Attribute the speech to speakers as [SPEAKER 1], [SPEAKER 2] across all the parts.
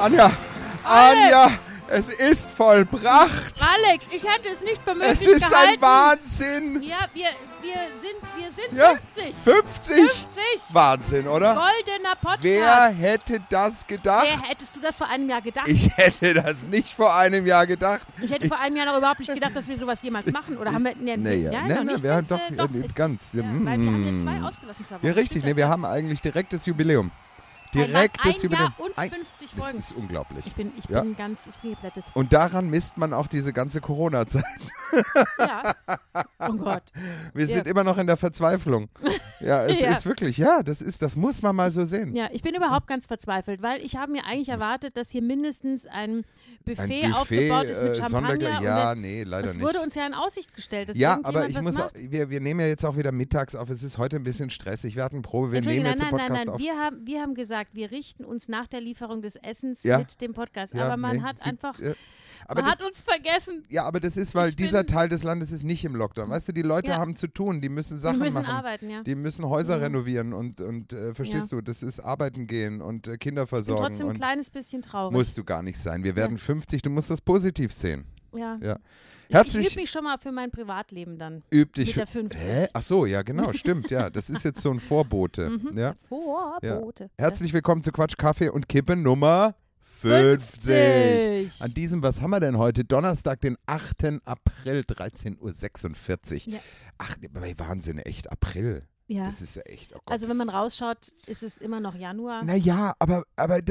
[SPEAKER 1] Anja, es ist vollbracht.
[SPEAKER 2] Alex, ich hätte es nicht für möglich
[SPEAKER 1] Es ist
[SPEAKER 2] gehalten.
[SPEAKER 1] ein Wahnsinn.
[SPEAKER 2] Ja, wir sind
[SPEAKER 1] Ja,
[SPEAKER 2] 50.
[SPEAKER 1] 50.
[SPEAKER 2] 50.
[SPEAKER 1] Wahnsinn, oder?
[SPEAKER 2] Goldener Podcast.
[SPEAKER 1] Wer hätte das gedacht?
[SPEAKER 2] Hättest du das vor einem Jahr gedacht?
[SPEAKER 1] Ich hätte das nicht vor einem Jahr gedacht.
[SPEAKER 2] Ich hätte vor einem Jahr noch überhaupt nicht gedacht, dass wir sowas jemals machen. Oder haben wir...
[SPEAKER 1] Wir haben
[SPEAKER 2] weil wir haben hier 2 ausgelassen. 2 Wochen.
[SPEAKER 1] Ja, richtig. Nee, wir haben eigentlich direktes Jubiläum. Direktes Jubiläum.
[SPEAKER 2] Jahr und 50 Folgen.
[SPEAKER 1] Das ist unglaublich.
[SPEAKER 2] Ich bin geplättet.
[SPEAKER 1] Und daran misst man auch diese ganze Corona-Zeit.
[SPEAKER 2] Ja. Oh Gott.
[SPEAKER 1] Wir sind immer noch in der Verzweiflung. Ja, es ist wirklich, das muss man mal so sehen.
[SPEAKER 2] Ja, ich bin überhaupt ganz verzweifelt, weil ich habe mir eigentlich erwartet, dass hier mindestens ein Buffet aufgebaut ist mit Champagner.
[SPEAKER 1] Ja, nee, leider nicht.
[SPEAKER 2] Das wurde uns ja in Aussicht gestellt, dass
[SPEAKER 1] aber ich muss
[SPEAKER 2] macht.
[SPEAKER 1] wir nehmen ja jetzt auch wieder mittags auf. Es ist heute ein bisschen stressig. Wir hatten Probe, wir nehmen jetzt den Podcast auf.
[SPEAKER 2] Wir haben gesagt, wir richten uns nach der Lieferung des Essens
[SPEAKER 1] Ja.
[SPEAKER 2] mit dem Podcast.
[SPEAKER 1] Ja,
[SPEAKER 2] Aber man
[SPEAKER 1] nee,
[SPEAKER 2] hat einfach...
[SPEAKER 1] Aber
[SPEAKER 2] Man hat uns vergessen.
[SPEAKER 1] Ja, aber das ist, weil dieser Teil des Landes ist nicht im Lockdown. Weißt du, die Leute haben zu tun, die müssen Sachen machen.
[SPEAKER 2] Die müssen arbeiten, ja.
[SPEAKER 1] Die müssen Häuser renovieren und verstehst du, das ist arbeiten gehen und Kinder versorgen.
[SPEAKER 2] Ich bin trotzdem ein kleines bisschen traurig.
[SPEAKER 1] Musst du gar nicht sein. Wir werden 50, du musst das positiv sehen.
[SPEAKER 2] Ja. Ich übe mich schon mal für mein Privatleben dann.
[SPEAKER 1] Üb dich
[SPEAKER 2] mit der 50.
[SPEAKER 1] Hä? Ach so, ja genau, stimmt, ja. Das ist jetzt so ein Vorbote. Ja?
[SPEAKER 2] Vorbote.
[SPEAKER 1] Ja. Herzlich willkommen zu Quatsch, Kaffee und Kippe Nummer 50. An diesem, was haben wir denn heute? Donnerstag, den 8. April, 13:46 Uhr.
[SPEAKER 2] Ja.
[SPEAKER 1] Ach, Wahnsinn, echt April.
[SPEAKER 2] Ja.
[SPEAKER 1] Das ist ja echt, oh Gott.
[SPEAKER 2] Also wenn man rausschaut, ist es immer noch Januar.
[SPEAKER 1] Naja, aber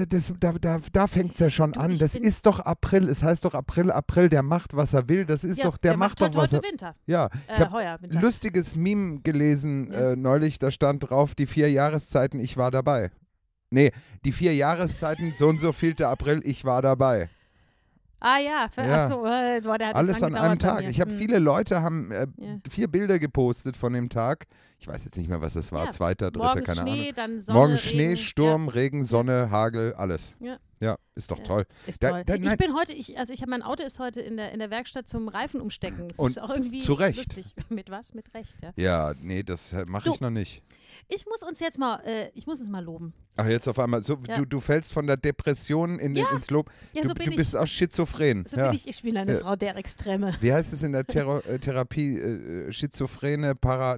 [SPEAKER 1] da fängt es ja schon an. Das ist doch April. Es heißt doch April, der macht, was er will. Das ist doch, der macht doch was er...
[SPEAKER 2] Winter.
[SPEAKER 1] Ja, ich habe ein lustiges Meme gelesen neulich, da stand drauf, die 4 Jahreszeiten, ich war dabei. Nee, die 4 Jahreszeiten, so und so vielte April, ich war dabei.
[SPEAKER 2] Ah ja, achso, der hat
[SPEAKER 1] alles an einem Tag. Ich habe viele Leute haben 4 Bilder gepostet von dem Tag. Ich weiß jetzt nicht mehr, was es war.
[SPEAKER 2] Ja.
[SPEAKER 1] 2., 3.,
[SPEAKER 2] Morgens
[SPEAKER 1] keine
[SPEAKER 2] Schnee,
[SPEAKER 1] Ahnung.
[SPEAKER 2] dann Sonne,
[SPEAKER 1] Morgens Schnee,
[SPEAKER 2] Regen,
[SPEAKER 1] Sturm, Regen, Sonne, Hagel, alles. Ja, ist doch toll.
[SPEAKER 2] Ist toll. Ich bin heute, mein Auto ist heute in der Werkstatt zum Reifen umstecken. Das ist auch irgendwie
[SPEAKER 1] zu Recht.
[SPEAKER 2] lustig. Mit was? Mit Recht, ja.
[SPEAKER 1] Ja, nee, das mache ich noch nicht.
[SPEAKER 2] Ich muss uns mal loben.
[SPEAKER 1] Ach, jetzt auf einmal. So, du fällst von der Depression ins Lob.
[SPEAKER 2] Ja, so
[SPEAKER 1] du bist auch schizophren.
[SPEAKER 2] So bin ich. Ich bin eine Frau der Extreme.
[SPEAKER 1] Wie heißt es in der Therapie? Schizophrene,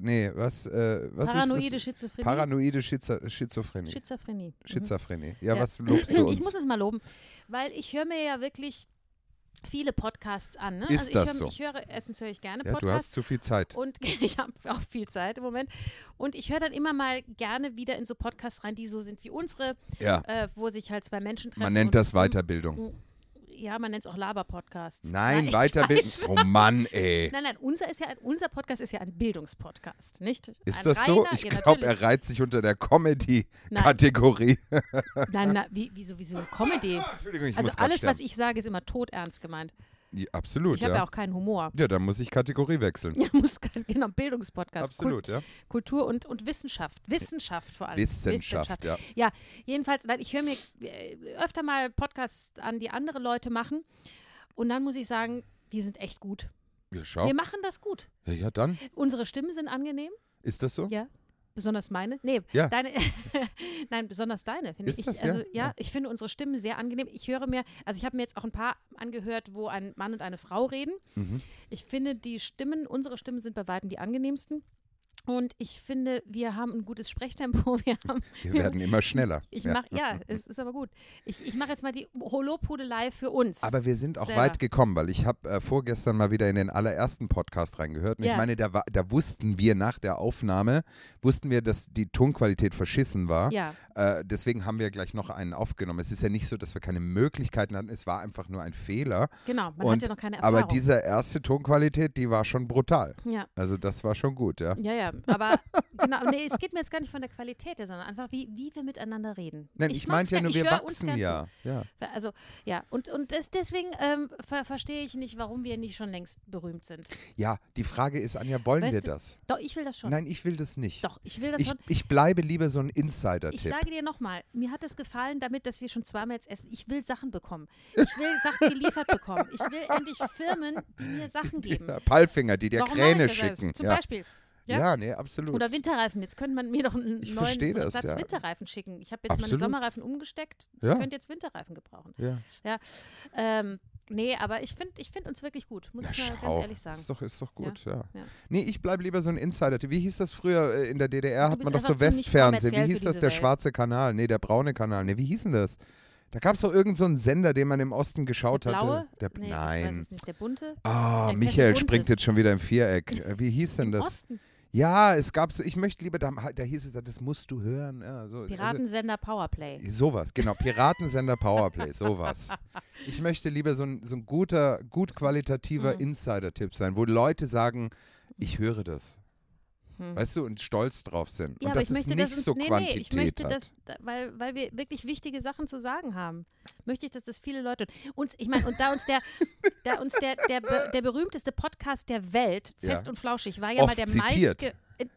[SPEAKER 2] Paranoide Schizophrenie.
[SPEAKER 1] Paranoide Schizophrenie.
[SPEAKER 2] Schizophrenie.
[SPEAKER 1] Ja, was lobst du uns?
[SPEAKER 2] Ich muss es mal loben, weil ich höre mir ja wirklich viele Podcasts an. Ne?
[SPEAKER 1] Ist das so?
[SPEAKER 2] Erstens höre ich gerne Podcasts.
[SPEAKER 1] Du hast zu viel Zeit.
[SPEAKER 2] Und ich habe auch viel Zeit im Moment. Und ich höre dann immer mal gerne wieder in so Podcasts rein, die so sind wie unsere, wo sich halt 2 Menschen treffen.
[SPEAKER 1] Man nennt das Weiterbildung.
[SPEAKER 2] Ja, man nennt es auch Laber-Podcasts.
[SPEAKER 1] Nein, Weiterbildung. Oh Mann, ey.
[SPEAKER 2] Nein, unser Podcast ist ja ein Bildungspodcast, nicht?
[SPEAKER 1] Ist das so? Ich glaube, er reiht sich unter der Comedy-Kategorie.
[SPEAKER 2] Nein, wieso eine Comedy?
[SPEAKER 1] Entschuldigung, ich
[SPEAKER 2] also
[SPEAKER 1] muss
[SPEAKER 2] alles,
[SPEAKER 1] sterben.
[SPEAKER 2] was ich sage, ist immer toternst gemeint.
[SPEAKER 1] Ja, absolut,
[SPEAKER 2] Ich habe ja auch keinen Humor.
[SPEAKER 1] Ja, dann muss ich Kategorie wechseln.
[SPEAKER 2] Ja, genau, Bildungspodcast.
[SPEAKER 1] Absolut,
[SPEAKER 2] Kultur und Wissenschaft. Wissenschaft vor allem.
[SPEAKER 1] Wissenschaft, ja.
[SPEAKER 2] Ja, jedenfalls, ich höre mir öfter mal Podcasts an, die andere Leute machen. Und dann muss ich sagen, die sind echt gut.
[SPEAKER 1] Ja, schau.
[SPEAKER 2] Wir machen das gut.
[SPEAKER 1] Ja, dann.
[SPEAKER 2] Unsere Stimmen sind angenehm.
[SPEAKER 1] Ist das so?
[SPEAKER 2] Ja. Besonders meine? Nee,
[SPEAKER 1] ja.
[SPEAKER 2] Deine. Nein, besonders deine, finde ich. Ich finde unsere Stimmen sehr angenehm. Ich habe mir jetzt auch ein paar angehört, wo ein Mann und eine Frau reden. Mhm. Ich finde, unsere Stimmen sind bei weitem die angenehmsten. Und ich finde, wir haben ein gutes Sprechtempo. Wir
[SPEAKER 1] werden immer schneller.
[SPEAKER 2] Es ist aber gut. Ich mache jetzt mal die Lobhudelei für uns.
[SPEAKER 1] Aber wir sind auch weit gekommen, weil ich habe vorgestern mal wieder in den allerersten Podcast reingehört. Und ich meine, da wussten wir nach der Aufnahme, dass die Tonqualität verschissen war.
[SPEAKER 2] Ja.
[SPEAKER 1] Deswegen haben wir gleich noch einen aufgenommen. Es ist ja nicht so, dass wir keine Möglichkeiten hatten. Es war einfach nur ein Fehler.
[SPEAKER 2] Genau, man hat ja noch keine Erfahrung.
[SPEAKER 1] Aber diese erste Tonqualität, die war schon brutal.
[SPEAKER 2] Ja.
[SPEAKER 1] Also das war schon gut, ja.
[SPEAKER 2] Ja. Aber genau, es geht mir jetzt gar nicht von der Qualität her, sondern einfach, wie wir miteinander reden.
[SPEAKER 1] Nein, ich meinte ja nur, wir wachsen ja.
[SPEAKER 2] Also, ja, und deswegen verstehe ich nicht, warum wir nicht schon längst berühmt sind.
[SPEAKER 1] Ja, die Frage ist, Anja, wollen wir das?
[SPEAKER 2] Doch, ich will das schon.
[SPEAKER 1] Nein, ich will das nicht.
[SPEAKER 2] Doch, ich will das schon.
[SPEAKER 1] Ich bleibe lieber so ein Insider-Tipp.
[SPEAKER 2] Ich sage dir nochmal, mir hat es gefallen damit, dass wir schon 2-mal jetzt essen. Ich will Sachen bekommen. Ich will Sachen geliefert bekommen. Ich will endlich Firmen, die mir Sachen geben.
[SPEAKER 1] Palfinger, die dir Kräne schicken.
[SPEAKER 2] Zum Beispiel.
[SPEAKER 1] Ja, nee, absolut.
[SPEAKER 2] Oder Winterreifen. Jetzt könnte man mir doch einen neuen
[SPEAKER 1] Satz
[SPEAKER 2] Winterreifen schicken. Ich habe jetzt meine Sommerreifen umgesteckt. Ich könnte jetzt Winterreifen gebrauchen. Ja. Nee, aber ich find uns wirklich gut, muss ich mal ganz ehrlich sagen.
[SPEAKER 1] Ist doch gut, ja. Nee, ich bleibe lieber so ein Insider. Wie hieß das früher in der DDR? Hat man doch so Westfernsehen. Wie hieß das? Der schwarze Kanal? Nee, der braune Kanal. Nee, wie hieß denn das? Da gab es doch irgend so einen Sender, den man im Osten geschaut hatte.
[SPEAKER 2] Nee, nein. Ich weiß es nicht. Der bunte?
[SPEAKER 1] Michael springt jetzt schon wieder im Viereck. Wie hieß denn das? Osten? Ja, es gab so, ich möchte lieber, da hieß es, das musst du hören. Ja, so,
[SPEAKER 2] Piratensender Powerplay.
[SPEAKER 1] Sowas, genau, Piratensender Powerplay, sowas. Ich möchte lieber so ein guter, gut qualitativer Insider-Tipp sein, wo Leute sagen, ich höre das. Weißt du, und stolz drauf sind.
[SPEAKER 2] Ja,
[SPEAKER 1] und
[SPEAKER 2] aber ich
[SPEAKER 1] möchte,
[SPEAKER 2] nicht so Quantität ich möchte
[SPEAKER 1] hat.
[SPEAKER 2] das, weil wir wirklich wichtige Sachen zu sagen haben, möchte ich, dass das viele Leute und ich meine, und da uns der berühmteste Podcast der Welt, Fest und Flauschig, war ja mal der meiste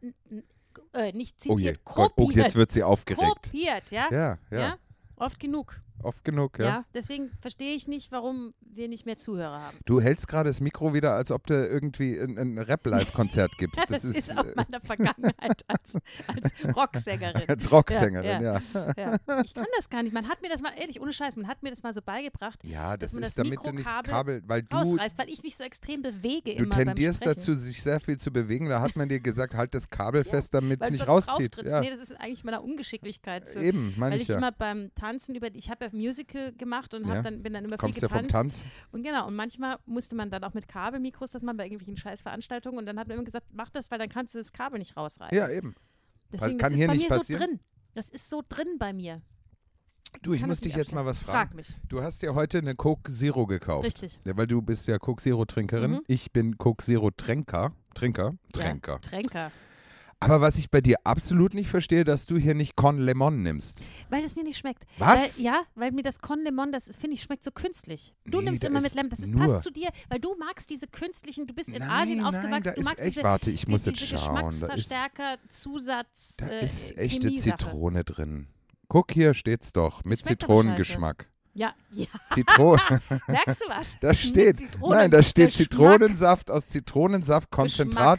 [SPEAKER 2] nicht zitiert, kopiert.
[SPEAKER 1] Jetzt wird sie aufgeregt.
[SPEAKER 2] Kopiert, ja? Ja? Oft genug.
[SPEAKER 1] Oft genug, ja.
[SPEAKER 2] Ja, deswegen verstehe ich nicht, warum wir nicht mehr Zuhörer haben.
[SPEAKER 1] Du hältst gerade das Mikro wieder, als ob du irgendwie ein Rap-Live-Konzert gibst.
[SPEAKER 2] Das ist aus meiner Vergangenheit als Rocksängerin.
[SPEAKER 1] Als Rocksängerin, ja.
[SPEAKER 2] Ich kann das gar nicht. Man hat mir das mal, ehrlich, ohne Scheiß, man hat mir das mal so beigebracht,
[SPEAKER 1] ja,
[SPEAKER 2] dass man
[SPEAKER 1] ist,
[SPEAKER 2] das
[SPEAKER 1] damit du nicht das Kabel, weil
[SPEAKER 2] rausreißt, weil ich mich so extrem bewege immer beim
[SPEAKER 1] Du tendierst dazu, sich sehr viel zu bewegen. Da hat man dir gesagt, halt das Kabel fest, damit es nicht rauszieht.
[SPEAKER 2] Ja. Nee, das ist eigentlich meiner Ungeschicklichkeit so.
[SPEAKER 1] Eben, meine ich ja.
[SPEAKER 2] Weil ich immer beim Tanzen ich habe ja Musical gemacht und bin dann immer
[SPEAKER 1] Kommst
[SPEAKER 2] viel getanzt.
[SPEAKER 1] Ja vom Tanz?
[SPEAKER 2] Und genau, und manchmal musste man dann auch mit Kabelmikros das machen bei irgendwelchen Scheißveranstaltungen und dann hat man immer gesagt, mach das, weil dann kannst du das Kabel nicht rausreißen.
[SPEAKER 1] Ja, eben.
[SPEAKER 2] Deswegen, das ist bei mir so drin. Das ist so drin bei mir.
[SPEAKER 1] Du, ich muss dich jetzt mal was fragen.
[SPEAKER 2] Frag mich.
[SPEAKER 1] Du hast ja heute eine Coke Zero gekauft.
[SPEAKER 2] Richtig.
[SPEAKER 1] Ja, weil du bist ja Coke Zero Trinkerin. Ich bin Coke Zero Trinker.
[SPEAKER 2] Ja, Tränker.
[SPEAKER 1] Aber was ich bei dir absolut nicht verstehe, dass du hier nicht Con Lemon nimmst.
[SPEAKER 2] Weil es mir nicht schmeckt.
[SPEAKER 1] Was?
[SPEAKER 2] Weil mir das Con Lemon, das finde ich, schmeckt so künstlich. Du nimmst immer mit Lemon, das passt zu dir, weil du magst diese künstlichen, du bist in Asien aufgewachsen, du magst diese Geschmacksverstärker, Zusatz,
[SPEAKER 1] da ist echte Zitrone drin. Guck, hier steht's doch, mit Zitronengeschmack.
[SPEAKER 2] Ja.
[SPEAKER 1] Zitrone.
[SPEAKER 2] Merkst du was?
[SPEAKER 1] Da steht, da steht Zitronensaft aus Zitronensaftkonzentrat.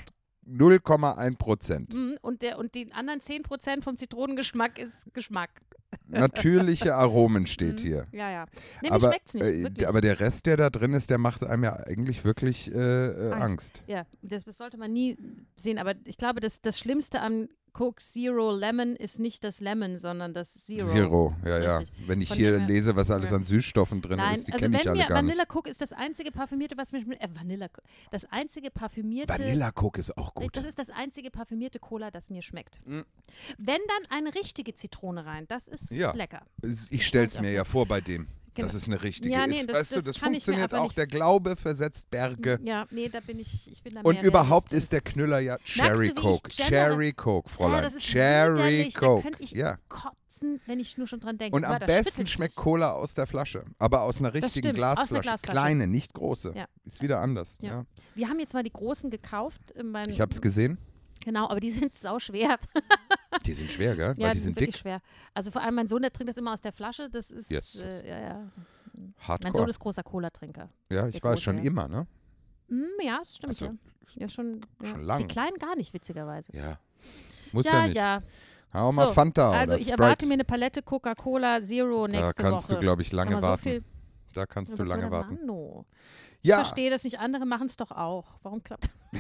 [SPEAKER 1] 0,1%.
[SPEAKER 2] Und die anderen 10% vom Zitronengeschmack ist Geschmack.
[SPEAKER 1] Natürliche Aromen steht hier.
[SPEAKER 2] Ja. Nee, mir schmeckt's nicht, wirklich.
[SPEAKER 1] Aber der Rest, der da drin ist, der macht einem ja eigentlich wirklich Angst.
[SPEAKER 2] Ja, das sollte man nie sehen. Aber ich glaube, das Schlimmste an Coke Zero Lemon ist nicht das Lemon, sondern das Zero.
[SPEAKER 1] Zero, ja. Wenn ich hier lese, was alles an Süßstoffen drin ist, die kenne ich alle gar nicht.
[SPEAKER 2] Vanilla Coke ist das einzige parfümierte, was mir schmeckt. Das einzige parfümierte.
[SPEAKER 1] Vanilla Coke ist auch gut.
[SPEAKER 2] Das ist das einzige parfümierte Cola, das mir schmeckt. Wenn dann eine richtige Zitrone rein, das ist lecker.
[SPEAKER 1] Ich stell's mir ja vor bei dem. Genau. Dass es eine richtige ist. Weißt du, das funktioniert auch. Der Glaube versetzt Berge.
[SPEAKER 2] Ja, nee, ich bin da mehr.
[SPEAKER 1] Und überhaupt ist der Knüller ja Cherry Coke. Cherry Coke, Fräulein.
[SPEAKER 2] Das ist
[SPEAKER 1] Cherry Coke.
[SPEAKER 2] Da könnte ich kotzen, wenn ich nur schon dran denke.
[SPEAKER 1] Und am besten schmeckt Cola aus der Flasche. Aber aus einer richtigen Glasflasche. Kleine, nicht große. Ja. Ist wieder anders. Ja.
[SPEAKER 2] Wir haben jetzt mal die großen gekauft.
[SPEAKER 1] Ich habe es gesehen.
[SPEAKER 2] Genau, aber die sind sauschwer.
[SPEAKER 1] Die sind schwer, gell?
[SPEAKER 2] Ja,
[SPEAKER 1] weil die sind
[SPEAKER 2] wirklich
[SPEAKER 1] dick.
[SPEAKER 2] Schwer. Also vor allem mein Sohn, der trinkt das immer aus der Flasche. Das ist,
[SPEAKER 1] Hardcore.
[SPEAKER 2] Mein Sohn ist großer Cola-Trinker.
[SPEAKER 1] Ja, ich weiß schon immer, ne?
[SPEAKER 2] Ja, das stimmt,
[SPEAKER 1] also,
[SPEAKER 2] ja. Schon
[SPEAKER 1] lang.
[SPEAKER 2] Die Kleinen gar nicht, witzigerweise.
[SPEAKER 1] Ja, muss ja nicht.
[SPEAKER 2] Ja.
[SPEAKER 1] Hau mal Fanta oder
[SPEAKER 2] Also ich erwarte mir eine Palette Coca-Cola Zero nächste Woche.
[SPEAKER 1] Da kannst du, glaube ich, lange warten. Da kannst du lange warten.
[SPEAKER 2] Ich verstehe das nicht, andere machen es doch auch. Warum klappt das?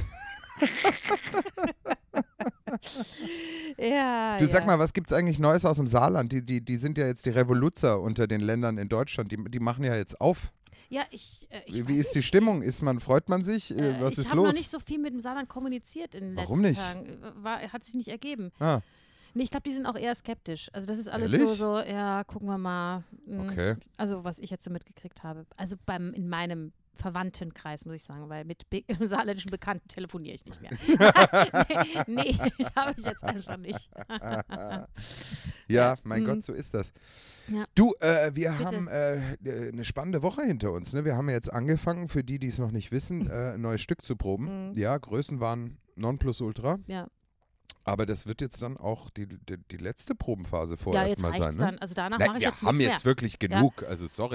[SPEAKER 1] Du sag mal, was gibt es eigentlich Neues aus dem Saarland? Die sind ja jetzt die Revoluzer unter den Ländern in Deutschland. Die machen ja jetzt auf.
[SPEAKER 2] Ja,
[SPEAKER 1] Wie ist die Stimmung? Freut man sich? Was ist los?
[SPEAKER 2] Ich habe noch nicht so viel mit dem Saarland kommuniziert in den letzten Tagen. Hat sich nicht ergeben. Nee, ich glaube, die sind auch eher skeptisch. Also das ist alles so, ja, gucken wir mal.
[SPEAKER 1] Okay.
[SPEAKER 2] Also was ich jetzt so mitgekriegt habe. Also in meinem Verwandtenkreis, muss ich sagen, weil mit saarländischen Bekannten telefoniere ich nicht mehr. nee, ich habe ich jetzt einfach nicht.
[SPEAKER 1] Ja, mein Gott, so ist das.
[SPEAKER 2] Ja.
[SPEAKER 1] Du, wir haben eine spannende Woche hinter uns. Ne? Wir haben jetzt angefangen, für die es noch nicht wissen, ein neues Stück zu proben. Ja, Größen waren Nonplusultra.
[SPEAKER 2] Ja.
[SPEAKER 1] Aber das wird jetzt dann auch die letzte Probenphase vorerst mal sein.
[SPEAKER 2] Ja, jetzt reicht's dann. Also danach mache ich jetzt nichts mehr.
[SPEAKER 1] Wir haben jetzt wirklich genug, also sorry.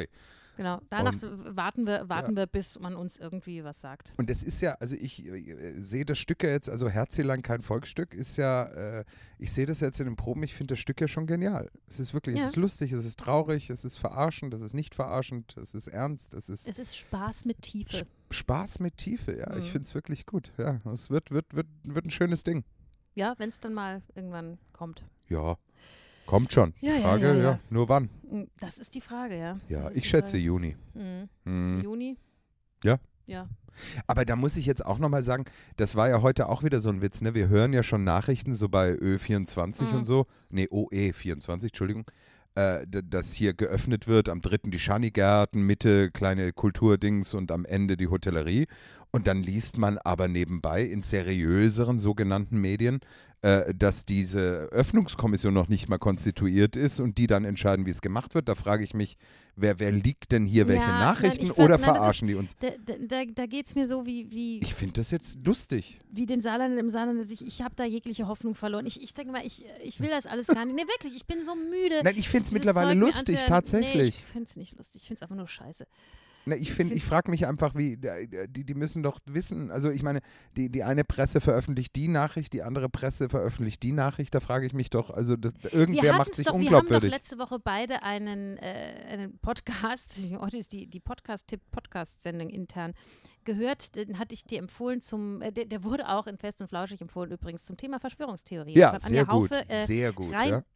[SPEAKER 2] Genau. Danach warten wir, bis man uns irgendwie was sagt.
[SPEAKER 1] Und das ist ja, also ich sehe das Stück ja jetzt, also Herzelein kein Volksstück, ist ja, ich sehe das jetzt in den Proben, ich finde das Stück ja schon genial. Es ist wirklich, es ist lustig, es ist traurig, es ist verarschend, es ist nicht verarschend, es ist ernst, es ist
[SPEAKER 2] Spaß mit Tiefe.
[SPEAKER 1] Spaß mit Tiefe, ja. Ich finde es wirklich gut. Ja, es wird ein schönes Ding.
[SPEAKER 2] Ja, wenn es dann mal irgendwann kommt.
[SPEAKER 1] Ja. Kommt schon. Frage, ja. Nur wann?
[SPEAKER 2] Das ist die Frage, ja.
[SPEAKER 1] Ja, ich schätze Juni.
[SPEAKER 2] Juni?
[SPEAKER 1] Ja.
[SPEAKER 2] Ja.
[SPEAKER 1] Aber da muss ich jetzt auch nochmal sagen, das war ja heute auch wieder so ein Witz, ne? Wir hören ja schon Nachrichten, so bei Ö24 und so. Nee, OE24, Entschuldigung. Dass hier geöffnet wird, am 3. die Schanigärten, Mitte kleine Kulturdings und am Ende die Hotellerie. Und dann liest man aber nebenbei in seriöseren sogenannten Medien, dass diese Öffnungskommission noch nicht mal konstituiert ist und die dann entscheiden, wie es gemacht wird. Da frage ich mich, wer liegt denn hier welche Nachrichten oder verarschen die uns?
[SPEAKER 2] Da geht es mir so wie
[SPEAKER 1] ich finde das jetzt lustig.
[SPEAKER 2] Wie den Saarland im Saarland, ich habe da jegliche Hoffnung verloren. Ich denke mal, ich will das alles gar nicht. Nee, wirklich, ich bin so müde.
[SPEAKER 1] Nein, ich finde es mittlerweile lustig, tatsächlich. Nee,
[SPEAKER 2] ich finde es nicht lustig, ich finde es einfach nur scheiße.
[SPEAKER 1] Na, ich frage mich einfach, wie, die müssen doch wissen, also ich meine, die eine Presse veröffentlicht die Nachricht, die andere Presse veröffentlicht die Nachricht, da frage ich mich doch, also irgendwer macht sich unglaubwürdig.
[SPEAKER 2] Wir haben doch letzte Woche beide einen Podcast, heute ist die Podcast-Sendung intern, gehört, den hatte ich dir empfohlen der wurde auch in Fest und Flauschig empfohlen übrigens zum Thema Verschwörungstheorien.
[SPEAKER 1] Ja, sehr gut, sehr gut.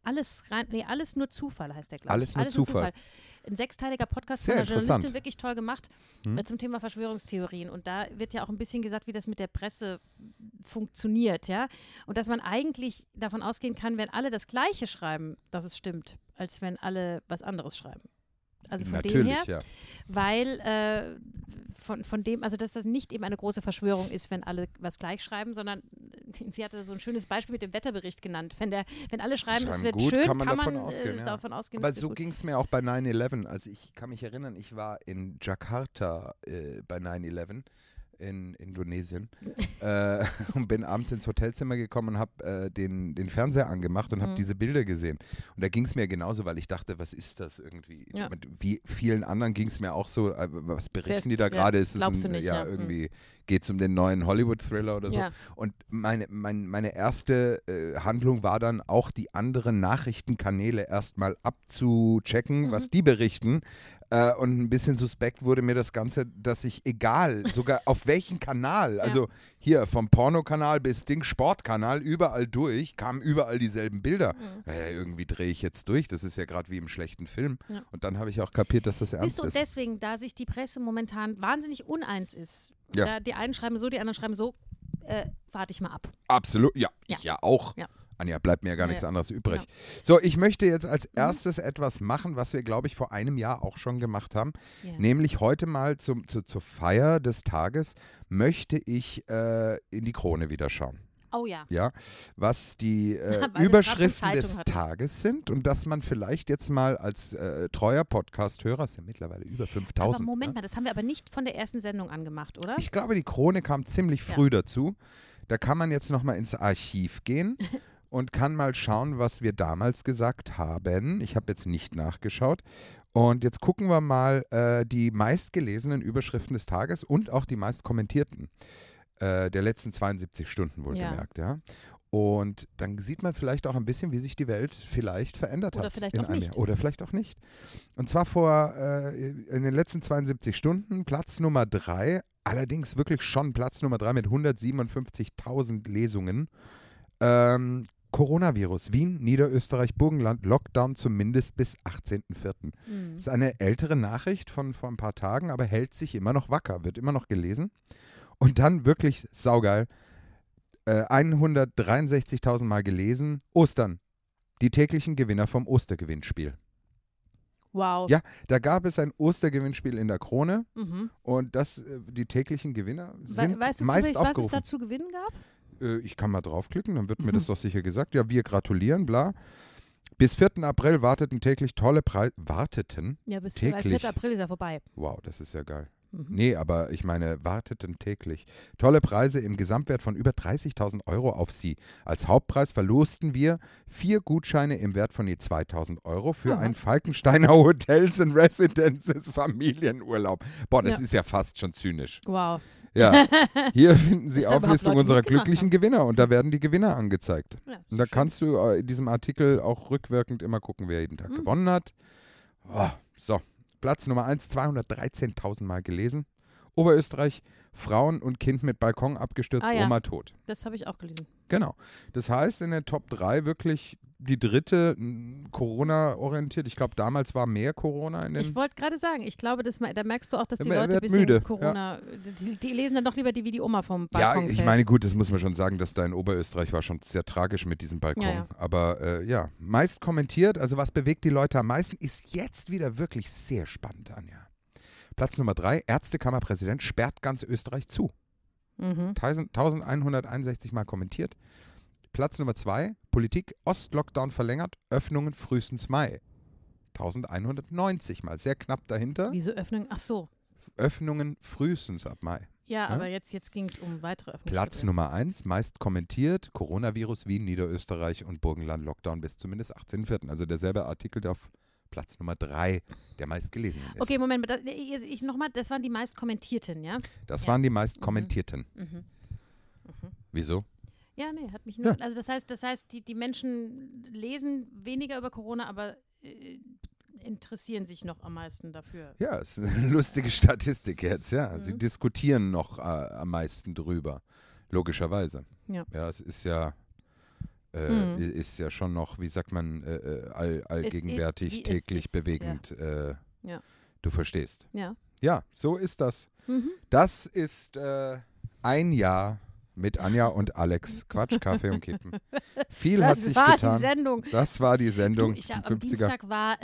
[SPEAKER 2] Alles nur Zufall heißt der, glaube
[SPEAKER 1] ich. Alles nur Zufall.
[SPEAKER 2] Ein 6-teiliger Podcast von einer Journalistin, wirklich toll gemacht, zum Thema Verschwörungstheorien. Und da wird ja auch ein bisschen gesagt, wie das mit der Presse funktioniert, ja. Und dass man eigentlich davon ausgehen kann, wenn alle das Gleiche schreiben, dass es stimmt, als wenn alle was anderes schreiben. Also von dem her, ja. Weil von dem, also dass das nicht eben eine große Verschwörung ist, wenn alle was gleich schreiben, sondern sie hatte so ein schönes Beispiel mit dem Wetterbericht genannt. Wenn alle schreiben, es wird
[SPEAKER 1] gut,
[SPEAKER 2] schön,
[SPEAKER 1] kann man davon ausgehen. Aber so ging es mir auch bei 9/11. Also ich kann mich erinnern, ich war in Jakarta bei 9/11. In Indonesien und bin abends ins Hotelzimmer gekommen und habe den Fernseher angemacht und habe diese Bilder gesehen. Und da ging es mir genauso, weil ich dachte, was ist das irgendwie? Ja. Wie vielen anderen ging es mir auch so, was berichten die da gerade? Ist es irgendwie geht es um den neuen Hollywood-Thriller oder so? Ja. Und meine erste Handlung war dann auch, die anderen Nachrichtenkanäle erstmal abzuchecken, was die berichten. Und ein bisschen suspekt wurde mir das Ganze, dass ich sogar auf welchen Kanal, also hier vom Pornokanal bis Sportkanal, überall durch, kamen überall dieselben Bilder. Irgendwie drehe ich jetzt durch, das ist ja gerade wie im schlechten Film. Ja. Und dann habe ich auch kapiert, dass das ernst ist.
[SPEAKER 2] Und deswegen, da sich die Presse momentan wahnsinnig uneins ist, da die einen schreiben so, die anderen schreiben so, warte ich mal ab.
[SPEAKER 1] Absolut, ja. Ich ja auch. Ja. Anja, bleibt mir ja gar nichts anderes übrig. Ja. So, ich möchte jetzt als erstes etwas machen, was wir, glaube ich, vor einem Jahr auch schon gemacht haben. Ja. Nämlich heute mal zur Feier des Tages möchte ich in die Krone wieder schauen.
[SPEAKER 2] Oh ja.
[SPEAKER 1] Ja, was die Überschriften des Tages sind und dass man vielleicht jetzt mal als treuer Podcast-Hörer, es sind mittlerweile über 5000.
[SPEAKER 2] Aber Moment mal, das haben wir aber nicht von der ersten Sendung angemacht, oder?
[SPEAKER 1] Ich glaube, die Krone kam ziemlich früh dazu. Da kann man jetzt nochmal ins Archiv gehen. Und kann mal schauen, was wir damals gesagt haben. Ich habe jetzt nicht nachgeschaut. Und jetzt gucken wir mal die meistgelesenen Überschriften des Tages und auch die meist kommentierten der letzten 72 Stunden wohlgemerkt. Ja. Und dann sieht man vielleicht auch ein bisschen, wie sich die Welt vielleicht verändert hat.
[SPEAKER 2] Oder vielleicht auch nicht.
[SPEAKER 1] Oder vielleicht auch nicht. Und zwar in den letzten 72 Stunden Platz Nummer 3, allerdings wirklich schon Platz Nummer 3 mit 157.000 Lesungen. Coronavirus, Wien, Niederösterreich, Burgenland, Lockdown zumindest bis 18.04. Das ist eine ältere Nachricht von vor ein paar Tagen, aber hält sich immer noch wacker, wird immer noch gelesen. Und dann wirklich saugeil, 163.000 Mal gelesen, Ostern, die täglichen Gewinner vom Ostergewinnspiel.
[SPEAKER 2] Wow.
[SPEAKER 1] Ja, da gab es ein Ostergewinnspiel in der Krone und die täglichen Gewinner sind meist aufgerufen.
[SPEAKER 2] Was es da zu gewinnen gab?
[SPEAKER 1] Ich kann mal draufklicken, dann wird mir das doch sicher gesagt. Ja, wir gratulieren, bla. Bis 4. April warteten täglich tolle Preise. Warteten?
[SPEAKER 2] Ja, bis
[SPEAKER 1] täglich.
[SPEAKER 2] 4. April ist ja vorbei.
[SPEAKER 1] Wow, das ist ja geil. Nee, aber ich meine, warteten täglich. Tolle Preise im Gesamtwert von über 30.000 € auf Sie. Als Hauptpreis verlosten wir 4 Gutscheine im Wert von je 2.000 € für einen Falkensteiner Hotels and Residences Familienurlaub. Boah, das ist ja fast schon zynisch.
[SPEAKER 2] Wow.
[SPEAKER 1] Ja, hier finden Sie Auflistung unserer glücklichen Gewinner und da werden die Gewinner angezeigt. Ja, und da kannst du in diesem Artikel auch rückwirkend immer gucken, wer jeden Tag gewonnen hat. Oh, so, Platz Nummer 1, 213.000 Mal gelesen. Oberösterreich, Frauen und Kind mit Balkon abgestürzt, Oma tot.
[SPEAKER 2] Das habe ich auch gelesen.
[SPEAKER 1] Genau. Das heißt, in der Top 3 wirklich die dritte Corona-orientiert. Ich glaube, damals war mehr Corona in den...
[SPEAKER 2] Ich wollte gerade sagen, ich glaube, da merkst du auch, dass die Leute ein bisschen müde. Corona... Ja. Die lesen dann doch lieber wie die Oma vom Balkon.
[SPEAKER 1] Ja, ich meine, gut, das muss man schon sagen, dass da in Oberösterreich war schon sehr tragisch mit diesem Balkon. Ja. Aber meist kommentiert, also was bewegt die Leute am meisten, ist jetzt wieder wirklich sehr spannend, Anja. Platz Nummer 3, Ärztekammerpräsident sperrt ganz Österreich zu. 1161 Mal kommentiert. Platz Nummer 2, Politik, Ostlockdown verlängert, Öffnungen frühestens Mai. 1190 Mal, sehr knapp dahinter.
[SPEAKER 2] Wieso Öffnungen? Ach so.
[SPEAKER 1] Öffnungen frühestens ab Mai.
[SPEAKER 2] Ja, aber jetzt ging es um weitere Öffnungen.
[SPEAKER 1] Platz Nummer 1, meist kommentiert, Coronavirus, Wien, Niederösterreich und Burgenland, Lockdown bis zumindest 18.04. Also derselbe Artikel, der auf Platz Nummer 3 der meistgelesenen ist.
[SPEAKER 2] Okay, Moment, das waren die meist kommentierten, ja?
[SPEAKER 1] Das waren die meist kommentierten. Wieso?
[SPEAKER 2] Ja, nee, hat mich nur. Ja. Also das heißt, die Menschen lesen weniger über Corona, aber interessieren sich noch am meisten dafür.
[SPEAKER 1] Ja, ist eine lustige Statistik jetzt, ja. Sie diskutieren noch am meisten drüber, logischerweise. Ja, es ist ja schon noch, wie sagt man, allgegenwärtig, täglich bewegend. Ja. Du verstehst. Ja. Ja, so ist das. Das ist ein Jahr mit Anja und Alex. Quatsch, Kaffee und Kippen. Viel hat sich getan. Das war die Sendung. Das war die Sendung.
[SPEAKER 2] Am Dienstag war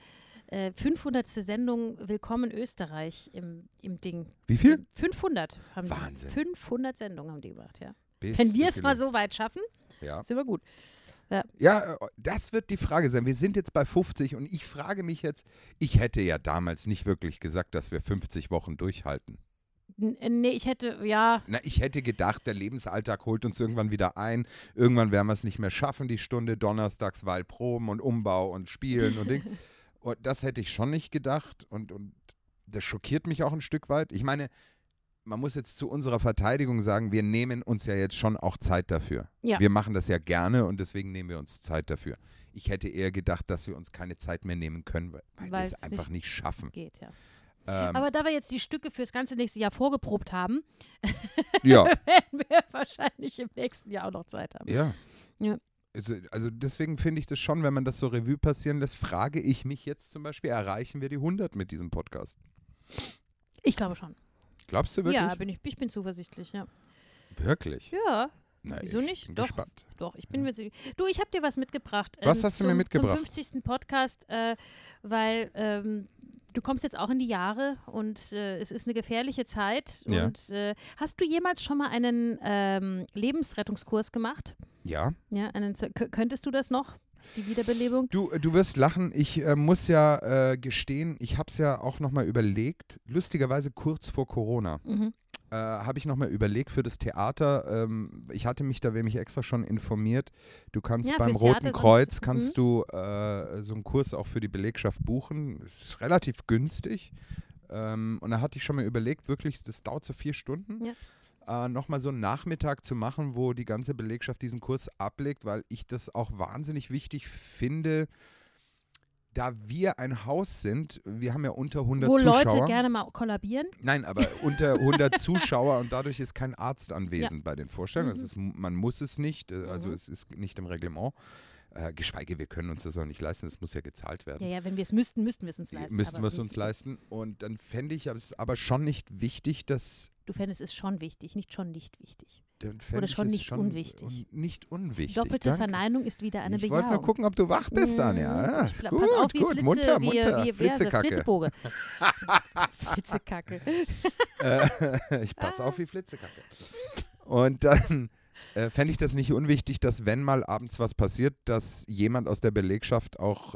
[SPEAKER 2] 500. Sendung Willkommen Österreich im Ding.
[SPEAKER 1] Wie viel?
[SPEAKER 2] 500 haben
[SPEAKER 1] Wahnsinn.
[SPEAKER 2] 500 Sendungen haben die gemacht, ja. Wenn wir es mal so weit schaffen, sind wir gut.
[SPEAKER 1] Ja, das wird die Frage sein. Wir sind jetzt bei 50 und ich frage mich jetzt, ich hätte ja damals nicht wirklich gesagt, dass wir 50 Wochen durchhalten.
[SPEAKER 2] Nee, ich hätte
[SPEAKER 1] gedacht, der Lebensalltag holt uns irgendwann wieder ein. Irgendwann werden wir es nicht mehr schaffen, die Stunde donnerstags, weil Proben und Umbau und Spielen und Dings. Und das hätte ich schon nicht gedacht und das schockiert mich auch ein Stück weit. Ich meine, man muss jetzt zu unserer Verteidigung sagen, wir nehmen uns ja jetzt schon auch Zeit dafür. Ja. Wir machen das ja gerne und deswegen nehmen wir uns Zeit dafür. Ich hätte eher gedacht, dass wir uns keine Zeit mehr nehmen können, weil wir es einfach nicht schaffen.
[SPEAKER 2] Geht, ja. Aber da wir jetzt die Stücke fürs ganze nächste Jahr vorgeprobt haben,
[SPEAKER 1] werden
[SPEAKER 2] wir wahrscheinlich im nächsten Jahr auch noch Zeit haben.
[SPEAKER 1] Ja. Also deswegen finde ich das schon, wenn man das so Revue passieren lässt, frage ich mich jetzt zum Beispiel, erreichen wir die 100 mit diesem Podcast?
[SPEAKER 2] Ich glaube schon.
[SPEAKER 1] Glaubst du wirklich?
[SPEAKER 2] Ja, ich bin zuversichtlich, ja.
[SPEAKER 1] Wirklich?
[SPEAKER 2] Ja.
[SPEAKER 1] Na,
[SPEAKER 2] wieso nicht?
[SPEAKER 1] Bin gespannt.
[SPEAKER 2] Doch, ich bin mir sicher. Du, ich habe dir was mitgebracht.
[SPEAKER 1] Was hast du mir mitgebracht?
[SPEAKER 2] Zum 50. Podcast, weil du kommst jetzt auch in die Jahre und es ist eine gefährliche Zeit. Ja. Und hast du jemals schon mal einen Lebensrettungskurs gemacht?
[SPEAKER 1] Ja.
[SPEAKER 2] Könntest du das noch? Die Wiederbelebung?
[SPEAKER 1] Du wirst lachen. Ich muss ja gestehen, ich habe es ja auch nochmal überlegt, lustigerweise kurz vor Corona. Habe ich nochmal überlegt für das Theater. Ich hatte mich da nämlich extra schon informiert. Du kannst beim Roten Kreuz du so einen Kurs auch für die Belegschaft buchen. Ist relativ günstig. Und da hatte ich schon mal überlegt, wirklich, das dauert so 4 Stunden. Ja. Nochmal so einen Nachmittag zu machen, wo die ganze Belegschaft diesen Kurs ablegt, weil ich das auch wahnsinnig wichtig finde, da wir ein Haus sind, wir haben ja unter 100 Zuschauer.
[SPEAKER 2] Wo Leute gerne mal kollabieren?
[SPEAKER 1] Nein, aber unter 100 Zuschauer und dadurch ist kein Arzt anwesend bei den Vorstellungen. Man muss es nicht, also es ist nicht im Reglement. Geschweige, wir können uns das auch nicht leisten, das muss ja gezahlt werden.
[SPEAKER 2] Ja, wenn wir es müssten wir es uns leisten.
[SPEAKER 1] Müssten wir es uns leisten. Und dann fände ich es aber schon nicht wichtig, dass...
[SPEAKER 2] Du fändest es schon wichtig, nicht schon nicht wichtig. Oder schon nicht unwichtig.
[SPEAKER 1] Nicht unwichtig.
[SPEAKER 2] Doppelte Verneinung ist wieder eine Bejahung.
[SPEAKER 1] Ich wollte nur gucken, ob du wach bist, Anja. Ja,
[SPEAKER 2] pass auf, wie Flitze,
[SPEAKER 1] munter,
[SPEAKER 2] Flitzekacke. Flitzeboge. Flitzekacke.
[SPEAKER 1] Ich passe auf wie Flitzekacke. Und dann fände ich das nicht unwichtig, dass wenn mal abends was passiert, dass jemand aus der Belegschaft auch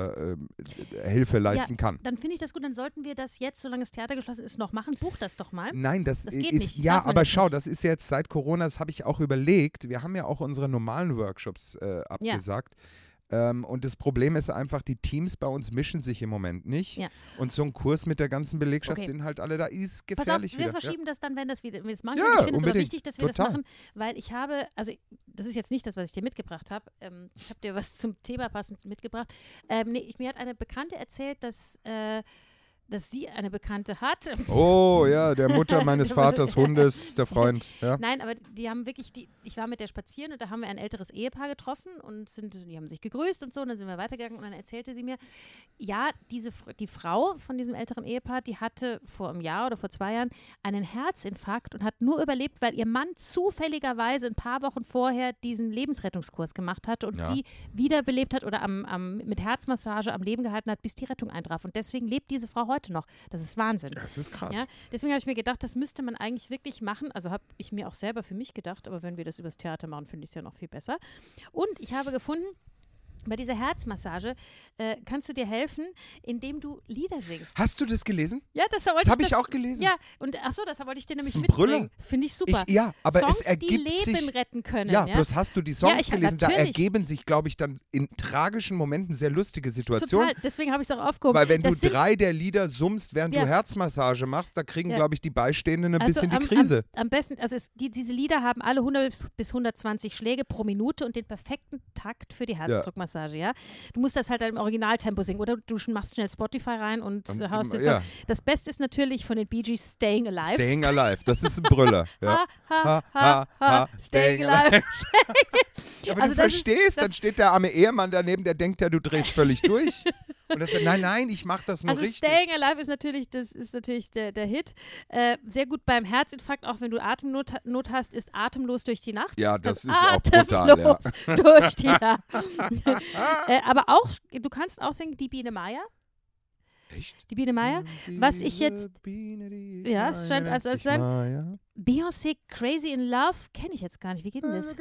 [SPEAKER 1] Hilfe leisten kann.
[SPEAKER 2] Dann finde ich das gut, dann sollten wir das jetzt, solange das Theater geschlossen ist, noch machen. Buch das doch mal.
[SPEAKER 1] Nein, das
[SPEAKER 2] geht
[SPEAKER 1] ist,
[SPEAKER 2] nicht.
[SPEAKER 1] ja, aber schau, das ist jetzt seit Corona, das habe ich auch überlegt, wir haben ja auch unsere normalen Workshops abgesagt. Und das Problem ist einfach, die Teams bei uns mischen sich im Moment nicht. Ja. Und so ein Kurs mit der ganzen Belegschaft sind halt alle da, ist gefährlich.
[SPEAKER 2] Pass auf, wir verschieben das dann, wenn wir das machen.
[SPEAKER 1] Ja,
[SPEAKER 2] ich finde es aber wichtig, dass wir
[SPEAKER 1] Total.
[SPEAKER 2] das machen, weil ich habe, also das ist jetzt nicht das, was ich dir mitgebracht habe. Ich habe dir was zum Thema passend mitgebracht. Mir hat eine Bekannte erzählt, dass sie eine Bekannte hat.
[SPEAKER 1] Oh ja, der Mutter meines Vaters, Hundes, der Freund. Ja.
[SPEAKER 2] Nein, aber die haben wirklich, ich war mit der spazieren und da haben wir ein älteres Ehepaar getroffen und die haben sich gegrüßt und so und dann sind wir weitergegangen und dann erzählte sie mir, ja, die Frau von diesem älteren Ehepaar, die hatte vor einem Jahr oder vor 2 Jahren einen Herzinfarkt und hat nur überlebt, weil ihr Mann zufälligerweise ein paar Wochen vorher diesen Lebensrettungskurs gemacht hatte und sie wiederbelebt hat oder mit Herzmassage am Leben gehalten hat, bis die Rettung eintraf. Und deswegen lebt diese Frau heute noch. Das ist Wahnsinn.
[SPEAKER 1] Das ist krass.
[SPEAKER 2] Ja? Deswegen habe ich mir gedacht, das müsste man eigentlich wirklich machen. Also habe ich mir auch selber für mich gedacht, aber wenn wir das übers Theater machen, finde ich es ja noch viel besser. Und ich habe gefunden, bei dieser Herzmassage kannst du dir helfen, indem du Lieder singst.
[SPEAKER 1] Hast du das gelesen?
[SPEAKER 2] Ja, das habe ich auch gelesen. Ja, und das wollte ich dir nämlich mitbringen. Das finde ich super.
[SPEAKER 1] Aber
[SPEAKER 2] Songs,
[SPEAKER 1] es ergibt
[SPEAKER 2] die Leben retten können.
[SPEAKER 1] Ja, bloß hast du die Songs gelesen, da ergeben sich, glaube ich, dann in tragischen Momenten sehr lustige Situationen.
[SPEAKER 2] Total, deswegen habe ich es auch aufgehoben.
[SPEAKER 1] Weil wenn du 3 der Lieder summst, während du Herzmassage machst, da kriegen, glaube ich, die Beistehenden ein bisschen die Krise.
[SPEAKER 2] Am besten, also diese Lieder haben alle 100 bis 120 Schläge pro Minute und den perfekten Takt für die Herzdruckmassage. Ja? Du musst das halt im Originaltempo singen oder du machst schnell Spotify rein und haust jetzt so. Das Beste ist natürlich von den Bee Gees Staying Alive.
[SPEAKER 1] Staying Alive, das ist ein Brüller. Ja. Staying Alive. Aber also du verstehst, dann steht der arme Ehemann daneben, der denkt ja, du drehst völlig durch. Und er sagt, nein, ich mach das nur richtig.
[SPEAKER 2] Staying Alive ist natürlich der Hit. Sehr gut beim Herzinfarkt, auch wenn du Atemnot hast, ist Atemlos durch die Nacht.
[SPEAKER 1] Ja, das ist auch brutal. Ja.
[SPEAKER 2] Durch die Nacht. Aber auch, du kannst auch singen, Die Biene Maya.
[SPEAKER 1] Echt?
[SPEAKER 2] Die Biene Maya. Was ich jetzt, es scheint als sein. Beyoncé Crazy in Love kenne ich jetzt gar nicht. Wie geht denn das?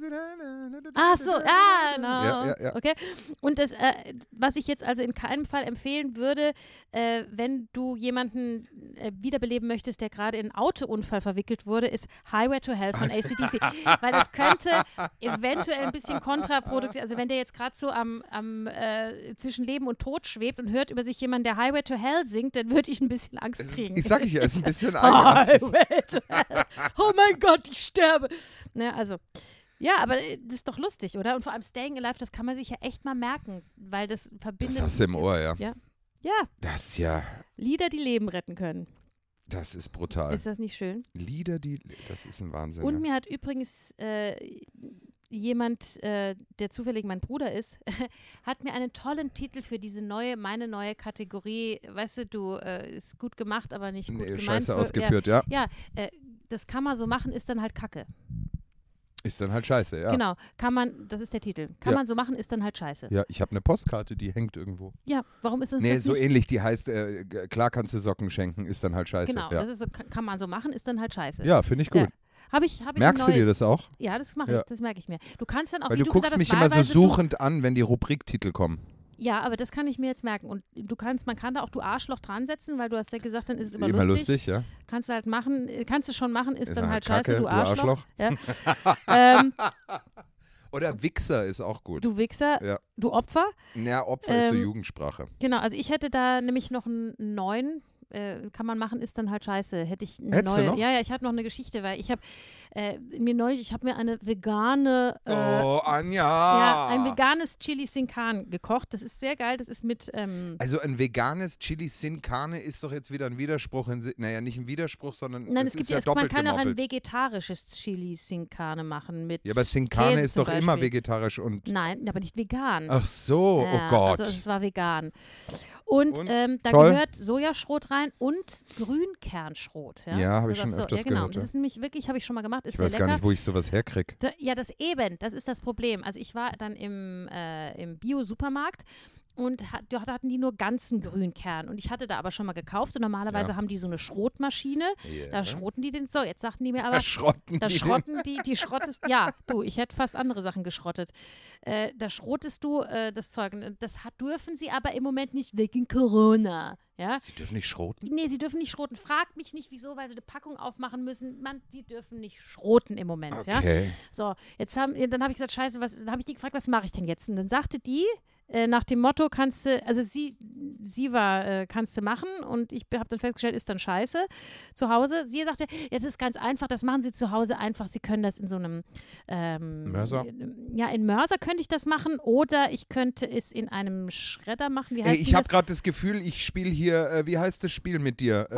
[SPEAKER 2] Ach so, no.
[SPEAKER 1] Ja.
[SPEAKER 2] Okay. Und das, was ich jetzt also in keinem Fall empfehlen würde, wenn du jemanden wiederbeleben möchtest, der gerade in einen Autounfall verwickelt wurde, ist Highway to Hell von AC/DC. Weil das könnte eventuell ein bisschen kontraproduktiv, also wenn der jetzt gerade so zwischen Leben und Tod schwebt und hört über sich jemand, der Highway to Hell singt, dann würde ich ein bisschen Angst kriegen.
[SPEAKER 1] Ich sage ja, es ist ein bisschen eigenartig.
[SPEAKER 2] Highway to Hell. Oh mein Gott, ich sterbe. Ne, also, ja, aber das ist doch lustig, oder? Und vor allem Staying Alive, das kann man sich ja echt mal merken, weil das verbindet.
[SPEAKER 1] Das hast du im Ohr, ja.
[SPEAKER 2] Ja.
[SPEAKER 1] Das ja.
[SPEAKER 2] Lieder, die Leben retten können.
[SPEAKER 1] Das ist brutal.
[SPEAKER 2] Ist das nicht schön?
[SPEAKER 1] Lieder, das ist ein Wahnsinn.
[SPEAKER 2] Und mir hat übrigens jemand, der zufällig mein Bruder ist, hat mir einen tollen Titel für meine neue Kategorie, weißt du, ist gut gemacht, aber nicht gut gemeint.
[SPEAKER 1] Scheiße ausgeführt, ja.
[SPEAKER 2] Ja, das kann man so machen, ist dann halt Kacke.
[SPEAKER 1] Ist dann halt scheiße, ja.
[SPEAKER 2] Genau, das ist der Titel. Kann man so machen, ist dann halt scheiße.
[SPEAKER 1] Ja, ich habe eine Postkarte, die hängt irgendwo.
[SPEAKER 2] Ja, warum ist das
[SPEAKER 1] Nee,
[SPEAKER 2] das
[SPEAKER 1] so
[SPEAKER 2] nicht?
[SPEAKER 1] ähnlich, die heißt, klar kannst du Socken schenken, ist dann halt scheiße.
[SPEAKER 2] Genau, das ist so, kann man so machen, ist dann halt scheiße.
[SPEAKER 1] Ja, finde ich gut.
[SPEAKER 2] Ja. Hab ich
[SPEAKER 1] Merkst du dir das auch?
[SPEAKER 2] Ja, das merke ich mir. Du kannst dann auch,
[SPEAKER 1] weil
[SPEAKER 2] wie
[SPEAKER 1] du
[SPEAKER 2] du
[SPEAKER 1] guckst
[SPEAKER 2] gesagt
[SPEAKER 1] mich
[SPEAKER 2] hast,
[SPEAKER 1] immer so suchend an, wenn die Rubriktitel kommen.
[SPEAKER 2] Ja, aber das kann ich mir jetzt merken. Und man kann da auch du Arschloch dran setzen, weil du hast ja gesagt, dann ist es immer
[SPEAKER 1] lustig. Ja.
[SPEAKER 2] Kannst du halt machen, kannst du schon machen, ist dann halt
[SPEAKER 1] Kacke,
[SPEAKER 2] scheiße, du Arschloch. Ja.
[SPEAKER 1] Oder Wichser ist auch gut.
[SPEAKER 2] Du Wichser, du Opfer.
[SPEAKER 1] Ja, Opfer ist so Jugendsprache.
[SPEAKER 2] Genau, also ich hätte da nämlich noch einen neuen. Kann man machen, ist dann halt scheiße. Hätte ich eine
[SPEAKER 1] Hättest
[SPEAKER 2] neue.
[SPEAKER 1] Du noch?
[SPEAKER 2] Ja, ich habe noch eine Geschichte, weil ich habe mir eine vegane.
[SPEAKER 1] Anja!
[SPEAKER 2] Ja, ein veganes Chili Sin Carne gekocht. Das ist sehr geil. Das ist mit.
[SPEAKER 1] Also ein veganes Chili Sin Carne ist doch jetzt wieder ein Widerspruch. Naja, nicht ein Widerspruch, sondern
[SPEAKER 2] Nein,
[SPEAKER 1] es ist ja doppelt
[SPEAKER 2] man kann
[SPEAKER 1] gemoppelt.
[SPEAKER 2] auch ein vegetarisches Chili Sin Carne machen mit.
[SPEAKER 1] Ja, aber Sin Carne
[SPEAKER 2] Käse
[SPEAKER 1] ist doch
[SPEAKER 2] Beispiel.
[SPEAKER 1] immer vegetarisch und.
[SPEAKER 2] Nein, aber nicht vegan.
[SPEAKER 1] Ach so, oh Gott.
[SPEAKER 2] Also es war vegan. Und da
[SPEAKER 1] Toll.
[SPEAKER 2] gehört Sojaschrot rein und Grünkernschrot. Ja,
[SPEAKER 1] habe ich schon öfters
[SPEAKER 2] genau.
[SPEAKER 1] gehört.
[SPEAKER 2] Das ist nämlich wirklich, habe ich schon mal gemacht, ist
[SPEAKER 1] ich
[SPEAKER 2] sehr
[SPEAKER 1] weiß
[SPEAKER 2] lecker.
[SPEAKER 1] gar nicht, wo ich sowas herkriege.
[SPEAKER 2] Das ist das Problem. Also ich war dann im Bio-Supermarkt und dort hatten die nur ganzen Grünkern. Und ich hatte da aber schon mal gekauft und normalerweise haben die so eine Schrotmaschine. Yeah. Da schrotten die den. So, jetzt sagten die mir aber. Da schrotten die schrottest. Ja, du, ich hätte fast andere Sachen geschrottet. Da schrottest du das Zeug. Das dürfen sie aber im Moment nicht wegen Corona. Ja?
[SPEAKER 1] Sie dürfen nicht schroten?
[SPEAKER 2] Nee, sie dürfen nicht schroten. Fragt mich nicht, wieso, weil sie eine Packung aufmachen müssen. Die dürfen nicht schroten im Moment.
[SPEAKER 1] Okay.
[SPEAKER 2] Ja? So, dann habe ich gesagt, scheiße, dann habe ich die gefragt, was mache ich denn jetzt? Und dann sagte die, nach dem Motto, kannst du machen und ich habe dann festgestellt, ist dann scheiße zu Hause. Sie sagte, jetzt ist ganz einfach, das machen Sie zu Hause einfach, Sie können das in so einem
[SPEAKER 1] Mörser?
[SPEAKER 2] Ja, in Mörser könnte ich das machen oder ich könnte es in einem Schredder machen. Wie heißt
[SPEAKER 1] ich habe gerade das Gefühl, ich spiele hier, wie heißt das Spiel mit dir?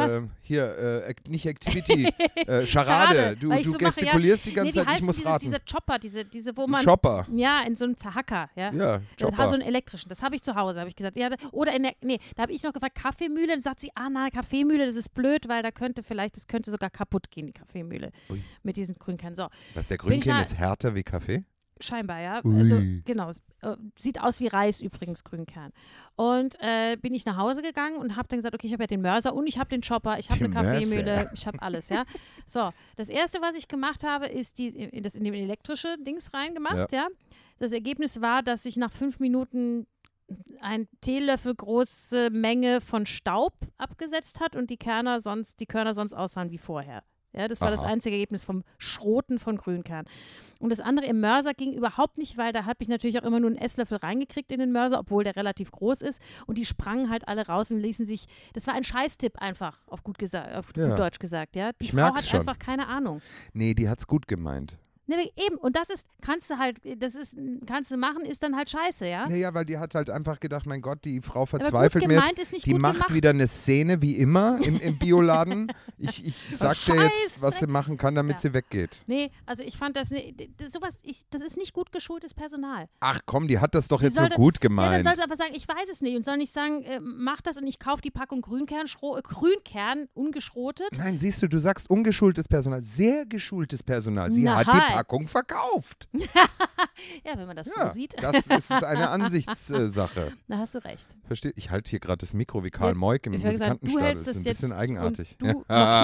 [SPEAKER 1] Nicht Activity, Charade. Du gestikulierst die ganze Zeit, ich muss raten.
[SPEAKER 2] Dieser Chopper, diese wo man...
[SPEAKER 1] Chopper?
[SPEAKER 2] Ja, in so einem Zahacker. Ja,
[SPEAKER 1] Chopper.
[SPEAKER 2] Das war so ein elektrischen, das habe ich zu Hause, habe ich gesagt. Ja, oder da habe ich noch gefragt, Kaffeemühle, dann sagt sie, Kaffeemühle, das ist blöd, weil das könnte sogar kaputt gehen, die Kaffeemühle. Ui. Mit diesen Grünkern. So.
[SPEAKER 1] Was, der Grünkern ist härter wie Kaffee?
[SPEAKER 2] Scheinbar, ja.
[SPEAKER 1] Ui.
[SPEAKER 2] Also, genau. Sieht aus wie Reis übrigens, Grünkern. Und bin ich nach Hause gegangen und habe dann gesagt, okay, ich habe ja den Mörser und ich habe den Chopper, ich habe eine Kaffeemühle, ich habe alles, ja. So, das Erste, was ich gemacht habe, ist das in dem elektrische Dings reingemacht, ja. Das Ergebnis war, dass ich nach 5 Minuten ein Teelöffel große Menge von Staub abgesetzt hat und die Körner sonst aussahen wie vorher. Ja, das war das einzige Ergebnis vom Schroten von Grünkern. Und das andere im Mörser ging überhaupt nicht, weil da habe ich natürlich auch immer nur einen Esslöffel reingekriegt in den Mörser, obwohl der relativ groß ist. Und die sprangen halt alle raus und ließen sich, das war ein Scheißtipp einfach, auf gut Deutsch gesagt. Ja? Die Frau hat einfach keine Ahnung.
[SPEAKER 1] Nee, die hat es gut gemeint.
[SPEAKER 2] Ne, eben, und kannst du machen, ist dann halt scheiße, ja?
[SPEAKER 1] Naja, weil die hat halt einfach gedacht, mein Gott, die Frau verzweifelt mir jetzt, die macht wieder eine Szene wie immer im Bioladen. Ich sag dir jetzt, was sie machen kann, damit sie weggeht.
[SPEAKER 2] Nee, also ich fand das ist nicht gut geschultes Personal.
[SPEAKER 1] Ach komm, die hat das doch jetzt nur gut gemeint.
[SPEAKER 2] Ja, dann soll sie aber sagen, ich weiß es nicht und soll nicht sagen, mach das und ich kaufe die Packung Grünkern ungeschrotet.
[SPEAKER 1] Nein, siehst du sagst ungeschultes Personal, sehr geschultes Personal. Sie hat die Packung verkauft.
[SPEAKER 2] Ja, wenn man das so sieht.
[SPEAKER 1] Das ist eine Ansichtssache.
[SPEAKER 2] Da hast du recht.
[SPEAKER 1] Verstehe. Ich halte hier gerade das Mikro wie Karl Moik im Musikantenstadel. Das ist ein bisschen eigenartig.
[SPEAKER 2] Du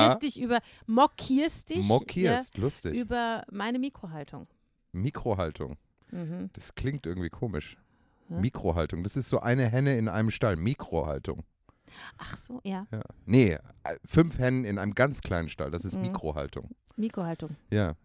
[SPEAKER 2] mockierst dich
[SPEAKER 1] lustig.
[SPEAKER 2] Über meine Mikrohaltung.
[SPEAKER 1] Mikrohaltung. Mhm. Das klingt irgendwie komisch. Ja? Mikrohaltung. Das ist so eine Henne in einem Stall. Mikrohaltung.
[SPEAKER 2] Ach so, ja.
[SPEAKER 1] Nee, 5 Hennen in einem ganz kleinen Stall. Das ist Mikrohaltung.
[SPEAKER 2] Mikrohaltung.
[SPEAKER 1] Ja.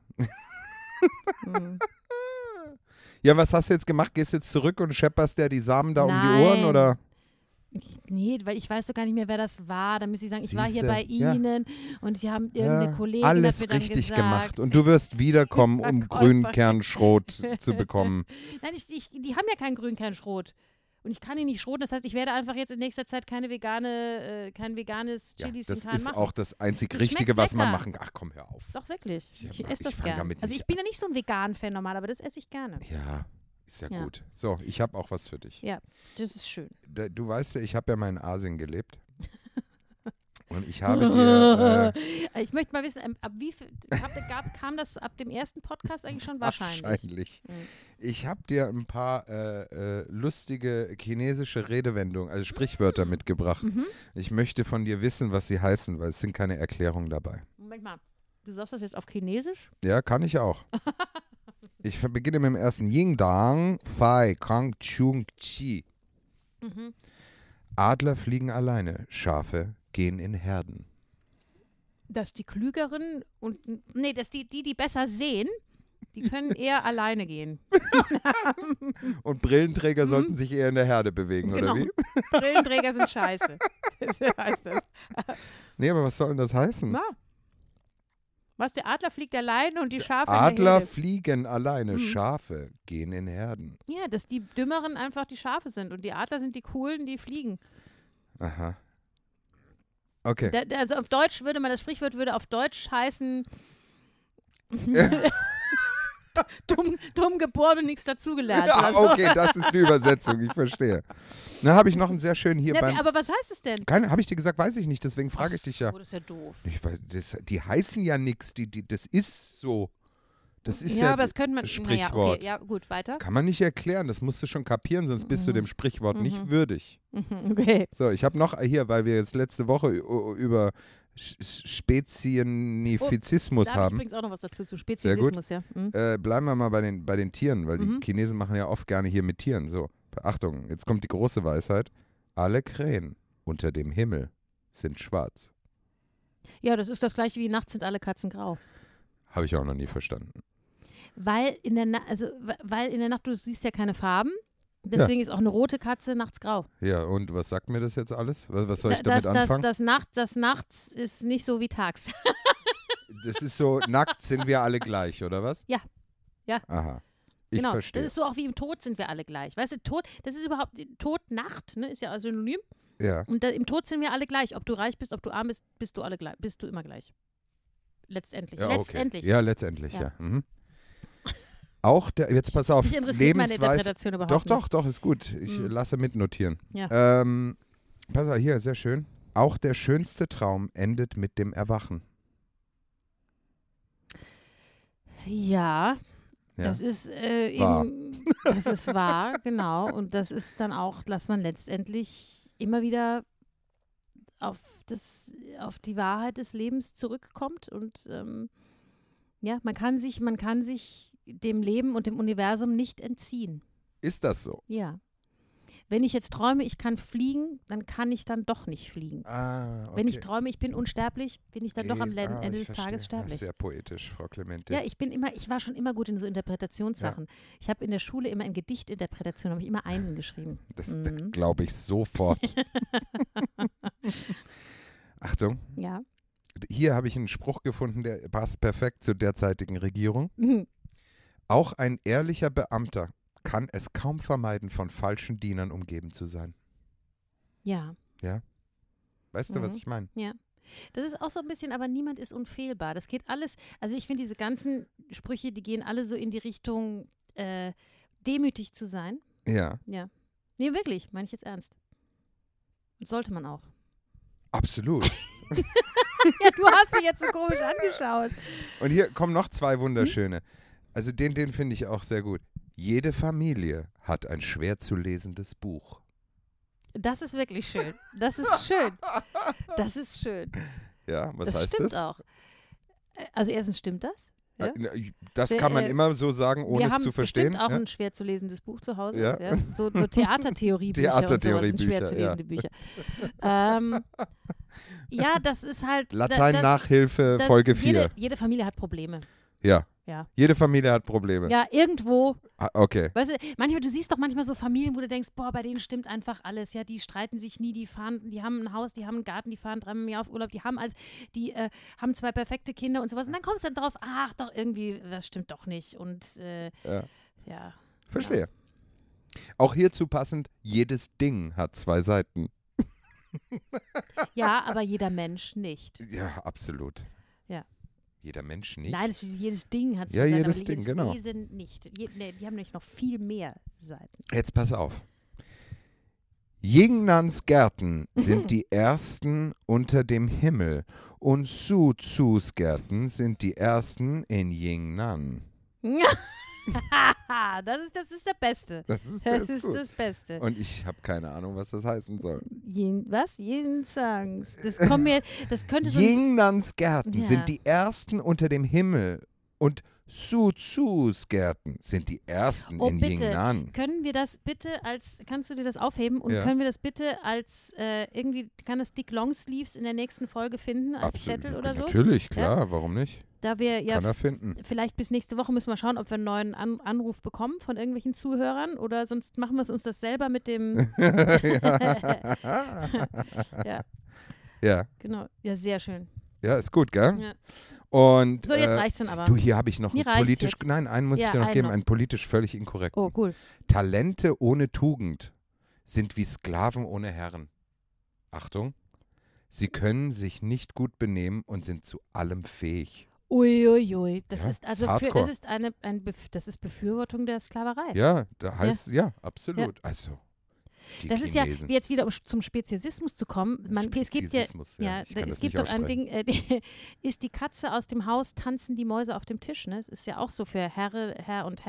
[SPEAKER 1] Ja, was hast du jetzt gemacht? Gehst du jetzt zurück und schepperst dir die Samen da um die Ohren, oder?
[SPEAKER 2] Nee, weil ich weiß doch gar nicht mehr, wer das war. Da müsste ich sagen, ich war hier bei Ihnen und Sie haben irgendeine Kollegin
[SPEAKER 1] alles
[SPEAKER 2] hat mir dann
[SPEAKER 1] richtig
[SPEAKER 2] gesagt,
[SPEAKER 1] gemacht. Und du wirst wiederkommen, um Grünkernschrot zu bekommen.
[SPEAKER 2] Nein, die haben ja keinen Grünkernschrot. Und ich kann ihn nicht schroten. Das heißt, ich werde einfach jetzt in nächster Zeit kein veganes Chili sin Carne machen.
[SPEAKER 1] Das ist auch das einzig Richtige, was man machen kann. Ach komm, hör auf.
[SPEAKER 2] Doch, wirklich. Ich esse das gerne. Also ich bin ja nicht so ein Vegan-Fan normal, aber das esse ich gerne.
[SPEAKER 1] Ja, ist ja gut. So, ich habe auch was für dich.
[SPEAKER 2] Ja, das ist schön.
[SPEAKER 1] Du weißt ja, ich habe ja mal in Asien gelebt. Und ich habe dir...
[SPEAKER 2] ich möchte mal wissen, kam das ab dem ersten Podcast eigentlich schon? Wahrscheinlich.
[SPEAKER 1] Mhm. Ich habe dir ein paar lustige chinesische Redewendungen, also Sprichwörter mitgebracht. Mhm. Ich möchte von dir wissen, was sie heißen, weil es sind keine Erklärungen dabei.
[SPEAKER 2] Moment mal, du sagst das jetzt auf Chinesisch?
[SPEAKER 1] Ja, kann ich auch. Ich beginne mit dem ersten. Ying Dang Fai Kang Chung Chi. Mhm. Adler fliegen alleine, Schafe gehen in Herden.
[SPEAKER 2] Dass die Klügeren dass die besser sehen, die können eher alleine gehen.
[SPEAKER 1] Und Brillenträger sollten sich eher in der Herde bewegen,
[SPEAKER 2] genau.
[SPEAKER 1] Oder wie?
[SPEAKER 2] Brillenträger sind scheiße. Das heißt das.
[SPEAKER 1] Nee, aber was soll denn das heißen?
[SPEAKER 2] Na. Was, der Adler fliegt alleine und die Schafe
[SPEAKER 1] Adler
[SPEAKER 2] in der Herde.
[SPEAKER 1] Fliegen alleine, Schafe gehen in Herden.
[SPEAKER 2] Ja, dass die Dümmeren einfach die Schafe sind und die Adler sind die Coolen, die fliegen.
[SPEAKER 1] Aha. Okay.
[SPEAKER 2] Also auf Deutsch das Sprichwort würde auf Deutsch heißen dumm geboren und nichts dazugelernt.
[SPEAKER 1] Ja, so. Okay, das ist eine Übersetzung, ich verstehe. Dann habe ich noch einen sehr schönen hier beim...
[SPEAKER 2] Aber was heißt es denn?
[SPEAKER 1] Habe ich dir gesagt, weiß ich nicht, deswegen frage ich dich ja.
[SPEAKER 2] Das ist ja doof.
[SPEAKER 1] Die heißen ja nichts, das ist so. Das ist ja
[SPEAKER 2] aber das könnte man,
[SPEAKER 1] Sprichwort.
[SPEAKER 2] Naja, okay, ja, gut, weiter.
[SPEAKER 1] Kann man nicht erklären, das musst du schon kapieren, sonst bist du dem Sprichwort nicht würdig.
[SPEAKER 2] Okay.
[SPEAKER 1] So, ich habe noch hier, weil wir jetzt letzte Woche über Spezienifizismus
[SPEAKER 2] da
[SPEAKER 1] haben.
[SPEAKER 2] Da übrigens auch noch was dazu, zu Speziesismus, ja.
[SPEAKER 1] Bleiben wir mal bei den Tieren, weil die Chinesen machen ja oft gerne hier mit Tieren. So, Achtung, jetzt kommt die große Weisheit. Alle Krähen unter dem Himmel sind schwarz.
[SPEAKER 2] Ja, das ist das gleiche wie nachts sind alle Katzen grau.
[SPEAKER 1] Habe ich auch noch nie verstanden.
[SPEAKER 2] Weil in der Nacht, du siehst ja keine Farben, deswegen ist auch eine rote Katze nachts grau.
[SPEAKER 1] Ja, und was sagt mir das jetzt alles? Was soll ich damit anfangen?
[SPEAKER 2] Das Nachts ist nicht so wie tags.
[SPEAKER 1] Das ist so, nackt sind wir alle gleich, oder was?
[SPEAKER 2] Ja.
[SPEAKER 1] Aha. Ich verstehe.
[SPEAKER 2] Das ist so auch wie im Tod sind wir alle gleich. Weißt du, Tod, das ist überhaupt, Tod, Nacht, ne, ist ja synonym.
[SPEAKER 1] Ja.
[SPEAKER 2] Und im Tod sind wir alle gleich. Ob du reich bist, ob du arm bist, bist du immer gleich. Letztendlich.
[SPEAKER 1] Ja,
[SPEAKER 2] letztendlich.
[SPEAKER 1] Okay. Ja, letztendlich, ja. Auch jetzt pass auf.
[SPEAKER 2] Mich interessiert meine Interpretation überhaupt nicht.
[SPEAKER 1] Doch, ist gut. Ich lasse mitnotieren.
[SPEAKER 2] Ja.
[SPEAKER 1] Pass auf, hier, sehr schön. Auch der schönste Traum endet mit dem Erwachen.
[SPEAKER 2] Ja. Das ist
[SPEAKER 1] wahr.
[SPEAKER 2] Das ist wahr, genau. Und das ist dann auch, dass man letztendlich immer wieder auf die Wahrheit des Lebens zurückkommt. Und man kann sich dem Leben und dem Universum nicht entziehen.
[SPEAKER 1] Ist das so?
[SPEAKER 2] Ja. Wenn ich jetzt träume, ich kann fliegen, dann kann ich dann doch nicht fliegen.
[SPEAKER 1] Okay.
[SPEAKER 2] Wenn ich träume, ich bin unsterblich, bin ich dann doch am Ende des Tages sterblich.
[SPEAKER 1] Das ist sehr poetisch, Frau Clemente.
[SPEAKER 2] Ja, ich war schon immer gut in so Interpretationssachen. Ja. Ich habe in der Schule immer in Gedichtinterpretation, habe ich immer Einsen geschrieben.
[SPEAKER 1] Das glaube ich sofort. Achtung.
[SPEAKER 2] Ja.
[SPEAKER 1] Hier habe ich einen Spruch gefunden, der passt perfekt zur derzeitigen Regierung. Auch ein ehrlicher Beamter kann es kaum vermeiden, von falschen Dienern umgeben zu sein.
[SPEAKER 2] Ja.
[SPEAKER 1] Ja? Weißt du, was ich meine?
[SPEAKER 2] Ja. Das ist auch so ein bisschen, aber niemand ist unfehlbar. Das geht alles, also ich finde diese ganzen Sprüche, die gehen alle so in die Richtung, demütig zu sein.
[SPEAKER 1] Ja.
[SPEAKER 2] Ja. Nee, wirklich, meine ich jetzt ernst. Sollte man auch.
[SPEAKER 1] Absolut.
[SPEAKER 2] Ja, du hast mich jetzt so komisch angeschaut.
[SPEAKER 1] Und hier kommen noch zwei wunderschöne. Also den finde ich auch sehr gut. Jede Familie hat ein schwer zu lesendes Buch.
[SPEAKER 2] Das ist wirklich schön. Das ist schön. Das ist schön.
[SPEAKER 1] Ja, was heißt das?
[SPEAKER 2] Das stimmt auch. Also erstens stimmt das. Ja?
[SPEAKER 1] Das kann man immer so sagen, ohne es zu verstehen.
[SPEAKER 2] Wir haben bestimmt auch ein schwer zu lesendes Buch zu Hause. Ja. Ja? So Theatertheoriebücher und sowas sind schwer zu lesende Bücher. Ja, das ist halt...
[SPEAKER 1] Latein-Nachhilfe, Folge 4.
[SPEAKER 2] Jede Familie hat Probleme.
[SPEAKER 1] Ja. Jede Familie hat Probleme.
[SPEAKER 2] Ja, irgendwo.
[SPEAKER 1] Okay.
[SPEAKER 2] Weißt du, du siehst doch manchmal so Familien, wo du denkst, boah, bei denen stimmt einfach alles. Ja, die streiten sich nie, die haben ein Haus, die haben einen Garten, die fahren 3-mal im Jahr auf Urlaub, die haben haben 2 perfekte Kinder und sowas. Und dann kommst du dann drauf, ach doch, irgendwie, das stimmt doch nicht. Und ja.
[SPEAKER 1] Verstehe. Ja. Auch hierzu passend, jedes Ding hat 2 Seiten.
[SPEAKER 2] Ja, aber jeder Mensch nicht.
[SPEAKER 1] Ja, absolut.
[SPEAKER 2] Ja.
[SPEAKER 1] Jeder Mensch nicht?
[SPEAKER 2] Nein, jedes Ding hat 2
[SPEAKER 1] Seiten. Ja,
[SPEAKER 2] jedes
[SPEAKER 1] Ding,
[SPEAKER 2] jedes
[SPEAKER 1] genau.
[SPEAKER 2] Wesen nicht. Die haben nämlich noch viel mehr Seiten.
[SPEAKER 1] Jetzt pass auf. Jingnans Gärten sind die ersten unter dem Himmel und Su-Zus Gärten sind die ersten in Jingnan.
[SPEAKER 2] Das ist der Beste.
[SPEAKER 1] Das ist
[SPEAKER 2] das Beste.
[SPEAKER 1] Und ich habe keine Ahnung, was das heißen soll.
[SPEAKER 2] Was? Jinsangs. Das könnte so.
[SPEAKER 1] Jingnans Gärten sind die ersten unter dem Himmel und Su-Zus Gärten sind die ersten in Jingnan.
[SPEAKER 2] Können wir das bitte kannst du dir das aufheben und können wir das bitte als irgendwie, kann das Dick Longsleeves in der nächsten Folge finden als
[SPEAKER 1] Absolut,
[SPEAKER 2] Zettel oder so?
[SPEAKER 1] Natürlich, klar, warum nicht?
[SPEAKER 2] Da wir
[SPEAKER 1] kann er finden.
[SPEAKER 2] Vielleicht bis nächste Woche müssen wir schauen, ob wir einen neuen Anruf bekommen von irgendwelchen Zuhörern oder sonst machen wir es uns das selber mit dem Ja.
[SPEAKER 1] Ja.
[SPEAKER 2] Genau. Ja, sehr schön.
[SPEAKER 1] Ja, ist gut, gell?
[SPEAKER 2] Ja.
[SPEAKER 1] Und,
[SPEAKER 2] so, jetzt reicht's dann aber.
[SPEAKER 1] Du, hier habe ich noch politisch,
[SPEAKER 2] jetzt.
[SPEAKER 1] Nein, einen muss ich dir noch geben, einen politisch völlig inkorrekten.
[SPEAKER 2] Oh, cool.
[SPEAKER 1] Talente ohne Tugend sind wie Sklaven ohne Herren. Achtung, sie können sich nicht gut benehmen und sind zu allem fähig.
[SPEAKER 2] Uiuiui, das ist
[SPEAKER 1] Hardcore.
[SPEAKER 2] das ist Befürwortung der Sklaverei.
[SPEAKER 1] Ja, da heißt, ja absolut. Ja. Also,
[SPEAKER 2] Das ist ja, wie jetzt wieder zum Speziesismus zu kommen. Es gibt doch ein Ding, ist die Katze aus dem Haus, tanzen die Mäuse auf dem Tisch. Ne? Das ist ja auch so für Herr und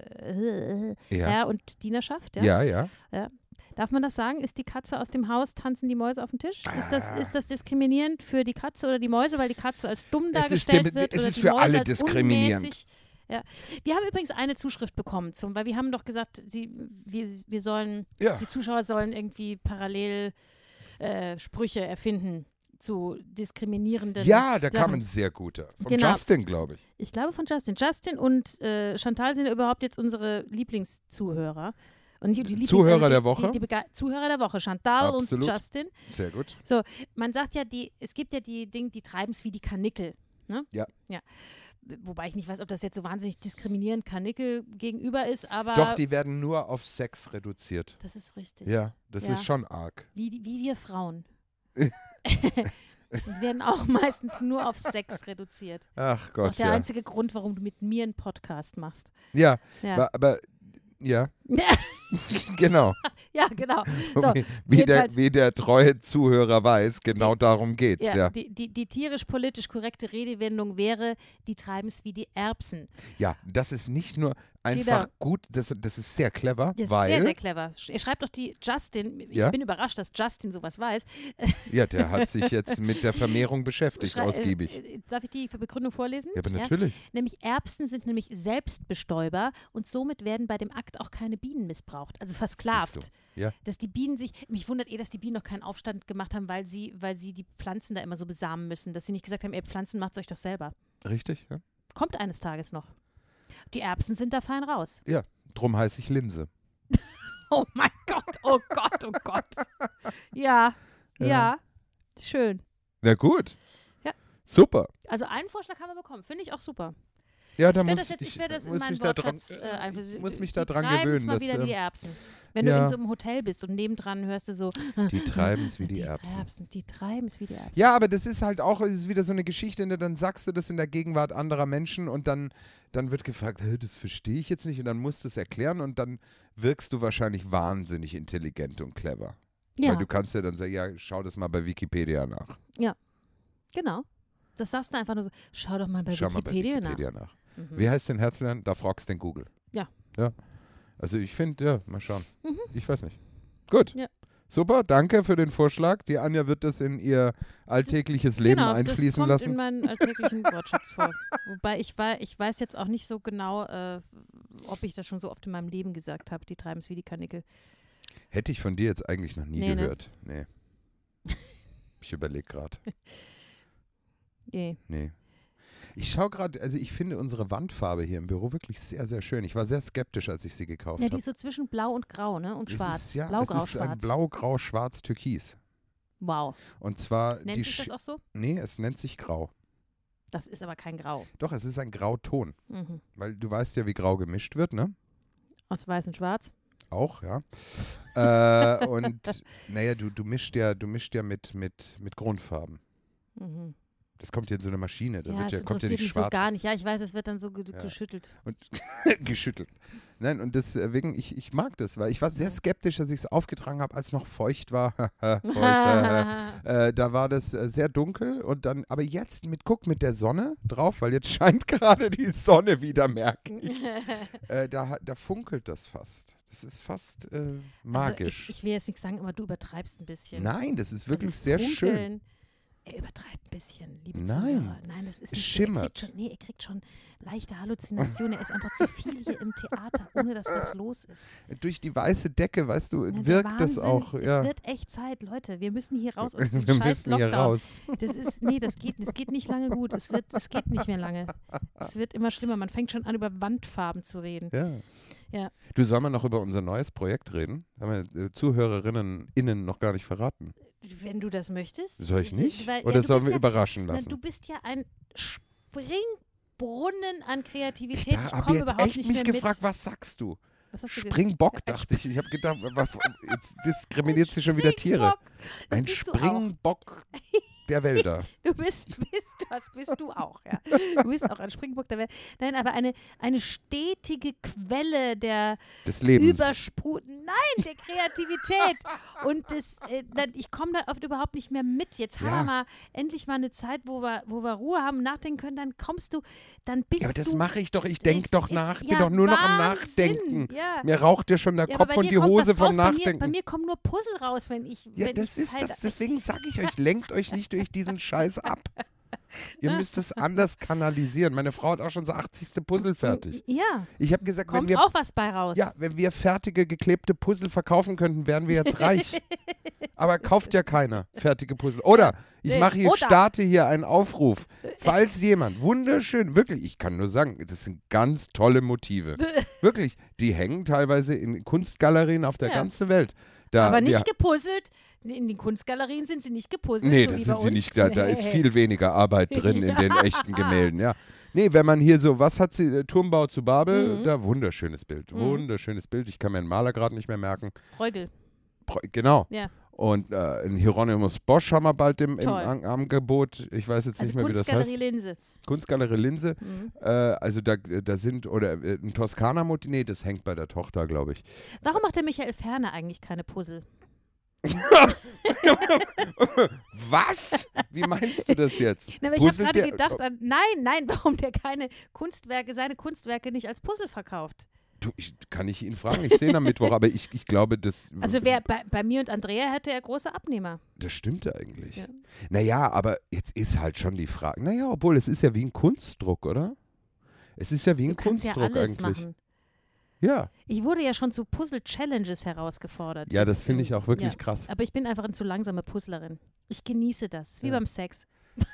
[SPEAKER 2] Dienerschaft.
[SPEAKER 1] Ja.
[SPEAKER 2] Darf man das sagen? Ist die Katze aus dem Haus, tanzen die Mäuse auf dem Tisch? Ist das diskriminierend für die Katze oder die Mäuse, weil die Katze als dumm dargestellt wird?
[SPEAKER 1] Es ist
[SPEAKER 2] für
[SPEAKER 1] alle diskriminierend.
[SPEAKER 2] Ja. Wir haben übrigens eine Zuschrift bekommen, weil wir haben doch gesagt, wir sollen, die Zuschauer sollen irgendwie parallel Sprüche erfinden zu diskriminierenden
[SPEAKER 1] Ja, da
[SPEAKER 2] Sachen.
[SPEAKER 1] kam ein sehr guter. Von Justin, glaube ich.
[SPEAKER 2] Ich glaube von Justin. Justin und Chantal sind ja überhaupt jetzt unsere Lieblingszuhörer. Und nicht die
[SPEAKER 1] Zuhörer der Woche?
[SPEAKER 2] Die Zuhörer der Woche, Chantal
[SPEAKER 1] Absolut.
[SPEAKER 2] und Justin.
[SPEAKER 1] Sehr gut.
[SPEAKER 2] So, man sagt ja, es gibt ja die Dinge, die treiben es wie die Karnickel. Ne?
[SPEAKER 1] Ja.
[SPEAKER 2] Wobei ich nicht weiß, ob das jetzt so wahnsinnig diskriminierend Karnickel gegenüber ist, aber...
[SPEAKER 1] Doch, die werden nur auf Sex reduziert.
[SPEAKER 2] Das ist richtig.
[SPEAKER 1] Ja, das ist schon arg.
[SPEAKER 2] Wie wir Frauen. Wir werden auch meistens nur auf Sex reduziert.
[SPEAKER 1] Ach Gott,
[SPEAKER 2] das ist auch der einzige Grund, warum du mit mir einen Podcast machst.
[SPEAKER 1] Ja. Aber ja. Genau.
[SPEAKER 2] Ja, genau. So,
[SPEAKER 1] wie der treue Zuhörer weiß, genau darum geht's. Ja.
[SPEAKER 2] Die tierisch-politisch korrekte Redewendung wäre, die treiben es wie die Erbsen.
[SPEAKER 1] Ja, das ist nicht nur einfach gut, das ist sehr clever.
[SPEAKER 2] Das
[SPEAKER 1] weil,
[SPEAKER 2] ist sehr, sehr clever. Er schreibt doch Justin, ich bin überrascht, dass Justin sowas weiß.
[SPEAKER 1] Ja, der hat sich jetzt mit der Vermehrung beschäftigt, ausgiebig.
[SPEAKER 2] Darf ich die Begründung vorlesen?
[SPEAKER 1] Ja, aber natürlich.
[SPEAKER 2] Nämlich Erbsen sind nämlich Selbstbestäuber und somit werden bei dem Akt auch keine Bienen missbraucht. Also versklavt.
[SPEAKER 1] Ja.
[SPEAKER 2] Dass die Bienen mich wundert dass die Bienen noch keinen Aufstand gemacht haben, weil sie die Pflanzen da immer so besamen müssen. Dass sie nicht gesagt haben, Pflanzen macht's euch doch selber.
[SPEAKER 1] Richtig, ja.
[SPEAKER 2] Kommt eines Tages noch. Die Erbsen sind da fein raus.
[SPEAKER 1] Ja, drum heiße ich Linse.
[SPEAKER 2] Oh mein Gott, oh Gott, oh Gott. Ja, schön.
[SPEAKER 1] Na gut.
[SPEAKER 2] Ja.
[SPEAKER 1] Super.
[SPEAKER 2] Also einen Vorschlag haben wir bekommen, finde ich auch super.
[SPEAKER 1] Ja, da
[SPEAKER 2] ich werde das in meinen Wortschatz einführen.
[SPEAKER 1] Ich muss mich da dran gewöhnen.
[SPEAKER 2] Mal wieder wie die Erbsen. Wenn du in so einem Hotel bist und nebendran hörst du so.
[SPEAKER 1] Die treiben es wie die Erbsen.
[SPEAKER 2] Die treiben es wie die Erbsen.
[SPEAKER 1] Ja, aber das ist halt auch, ist wieder so eine Geschichte, dann sagst du das in der Gegenwart anderer Menschen und dann wird gefragt, das verstehe ich jetzt nicht und dann musst du es erklären und dann wirkst du wahrscheinlich wahnsinnig intelligent und clever. Ja. Weil du kannst ja dann sagen, ja, schau das mal bei Wikipedia nach.
[SPEAKER 2] Ja, genau. Das sagst du einfach nur so, schau doch mal bei Wikipedia nach.
[SPEAKER 1] Mhm. Wie heißt denn Herzlein? Da fragst du den Google.
[SPEAKER 2] Ja.
[SPEAKER 1] Also ich finde, mal schauen. Ich weiß nicht. Gut. Ja. Super, danke für den Vorschlag. Die Anja wird das in ihr alltägliches Leben einfließen lassen.
[SPEAKER 2] Das kommt in meinen alltäglichen Wortschatz vor. Wobei ich weiß jetzt auch nicht so genau, ob ich das schon so oft in meinem Leben gesagt habe, die treiben es wie die Karnickel.
[SPEAKER 1] Hätte ich von dir jetzt eigentlich noch nie gehört. Ne? Nee. Ich überlege gerade. Nee. Ich schaue gerade, also ich finde unsere Wandfarbe hier im Büro wirklich sehr, sehr schön. Ich war sehr skeptisch, als ich sie gekauft habe.
[SPEAKER 2] Ja, die ist so zwischen Blau und Grau, ne? Und Schwarz. Blau-Grau-Schwarz.
[SPEAKER 1] Es ist ein Blau-Grau-Schwarz-Türkis.
[SPEAKER 2] Wow.
[SPEAKER 1] Und zwar
[SPEAKER 2] nennt sich das auch so?
[SPEAKER 1] Nee, es nennt sich Grau.
[SPEAKER 2] Das ist aber kein Grau.
[SPEAKER 1] Doch, es ist ein Grauton. Mhm. Weil du weißt ja, wie Grau gemischt wird, ne?
[SPEAKER 2] Aus Weiß und Schwarz.
[SPEAKER 1] Auch, ja. Und naja, du mischst ja mit Grundfarben. Mhm. Das kommt ja in so eine Maschine. Da kommt ja nicht schwarz.
[SPEAKER 2] So gar nicht. Ja, ich weiß, es wird dann so geschüttelt.
[SPEAKER 1] Und geschüttelt. Nein, und deswegen, ich mag das, weil ich war sehr skeptisch, als ich es aufgetragen habe, als es noch feucht war. Da war das sehr dunkel und dann, aber jetzt mit der Sonne drauf, weil jetzt scheint gerade die Sonne wieder, merke ich. Da funkelt das fast. Das ist fast magisch.
[SPEAKER 2] Also ich will jetzt nicht sagen, aber du übertreibst ein bisschen.
[SPEAKER 1] Nein, das ist wirklich sehr schön.
[SPEAKER 2] Er übertreibt ein bisschen, liebe
[SPEAKER 1] Nein.
[SPEAKER 2] Zuhörer. Nein, das ist nicht
[SPEAKER 1] schimmert.
[SPEAKER 2] So. Er kriegt schon leichte Halluzinationen. Er ist einfach zu viel hier im Theater, ohne dass was los ist.
[SPEAKER 1] Durch die weiße Decke, weißt du, wirkt das auch. Ja.
[SPEAKER 2] Es wird echt Zeit, Leute. Wir müssen hier raus aus diesem scheiß Lockdown. Hier raus. Das geht nicht lange gut. Es geht nicht mehr lange. Es wird immer schlimmer. Man fängt schon an, über Wandfarben zu reden. Ja.
[SPEAKER 1] Du, sollen wir noch über unser neues Projekt reden? Haben wir ZuhörerInnen noch gar nicht verraten.
[SPEAKER 2] Wenn du das möchtest.
[SPEAKER 1] Soll ich nicht? Oder sollen wir überraschen lassen?
[SPEAKER 2] Du bist ja ein Springbrunnen an Kreativität.
[SPEAKER 1] Ich habe jetzt echt mich gefragt, was sagst du?
[SPEAKER 2] Was hast du
[SPEAKER 1] Springbock, dachte ich. Ich habe gedacht, jetzt diskriminiert sie schon wieder Tiere. Ein Springbock. der Wälder.
[SPEAKER 2] Das bist du auch, ja. Du bist auch ein Springbock der Welt. Nein, aber eine stetige Quelle
[SPEAKER 1] des Lebens.
[SPEAKER 2] Nein, der Kreativität. Und ich komme da oft überhaupt nicht mehr mit. Jetzt haben wir mal endlich mal eine Zeit, wo wir Ruhe haben, nachdenken können, dann bist du.
[SPEAKER 1] Ja, aber das mache ich doch. Ich denke doch nach. Ich bin doch nur noch am Nachdenken. Ja. Mir raucht ja schon der Kopf und die Hose vom Nachdenken.
[SPEAKER 2] Bei mir kommen nur Puzzle raus, wenn ich.
[SPEAKER 1] Ja, deswegen sage ich euch, lenkt euch nicht durch diesen Scheiß ab. Ihr müsst es anders kanalisieren. Meine Frau hat auch schon so 80. Puzzle fertig.
[SPEAKER 2] Ja.
[SPEAKER 1] Ich habe gesagt,
[SPEAKER 2] kommt auch was bei raus.
[SPEAKER 1] Ja, wenn wir fertige, geklebte Puzzle verkaufen könnten, wären wir jetzt reich. Aber kauft ja keiner fertige Puzzle. Oder starte hier einen Aufruf. Falls jemand, wunderschön, wirklich, ich kann nur sagen, das sind ganz tolle Motive. Wirklich, die hängen teilweise in Kunstgalerien auf der ganzen Welt.
[SPEAKER 2] Aber nicht gepuzzelt. In den Kunstgalerien sind sie nicht gepuzzelt.
[SPEAKER 1] Nee, das sind sie nicht. Da ist viel weniger Arbeit drin in den echten Gemälden, ja. Nee, wenn man hier so, was hat sie, Turmbau zu Babel, da wunderschönes Bild. Wunderschönes Bild. Ich kann mir den Maler gerade nicht mehr merken.
[SPEAKER 2] Bruegel.
[SPEAKER 1] Genau.
[SPEAKER 2] Ja.
[SPEAKER 1] Und in Hieronymus Bosch haben wir bald im Angebot. Ich weiß jetzt nicht mehr, wie das heißt. Kunstgalerie Linse. Also da sind, oder ein Toskana-Motiv, nee, das hängt bei der Tochter, glaube ich.
[SPEAKER 2] Warum macht der Michael Ferner eigentlich keine Puzzle?
[SPEAKER 1] Was? Wie meinst du das jetzt?
[SPEAKER 2] Na, aber ich habe gerade gedacht, nein, warum der seine Kunstwerke nicht als Puzzle verkauft.
[SPEAKER 1] Kann ich ihn fragen? Ich sehe ihn am Mittwoch, aber ich glaube, das...
[SPEAKER 2] Also bei mir und Andrea hätte er große Abnehmer.
[SPEAKER 1] Das stimmte eigentlich. Ja. Naja, aber jetzt ist halt schon die Frage, naja, obwohl es ist ja wie ein Kunstdruck, oder? Es ist ja wie ein Kunstdruck
[SPEAKER 2] ja alles
[SPEAKER 1] eigentlich.
[SPEAKER 2] Machen.
[SPEAKER 1] Ja.
[SPEAKER 2] Ich wurde ja schon zu Puzzle-Challenges herausgefordert.
[SPEAKER 1] Ja, das finde ich auch wirklich krass.
[SPEAKER 2] Aber ich bin einfach eine zu langsame Puzzlerin. Ich genieße das. Es ist wie beim Sex.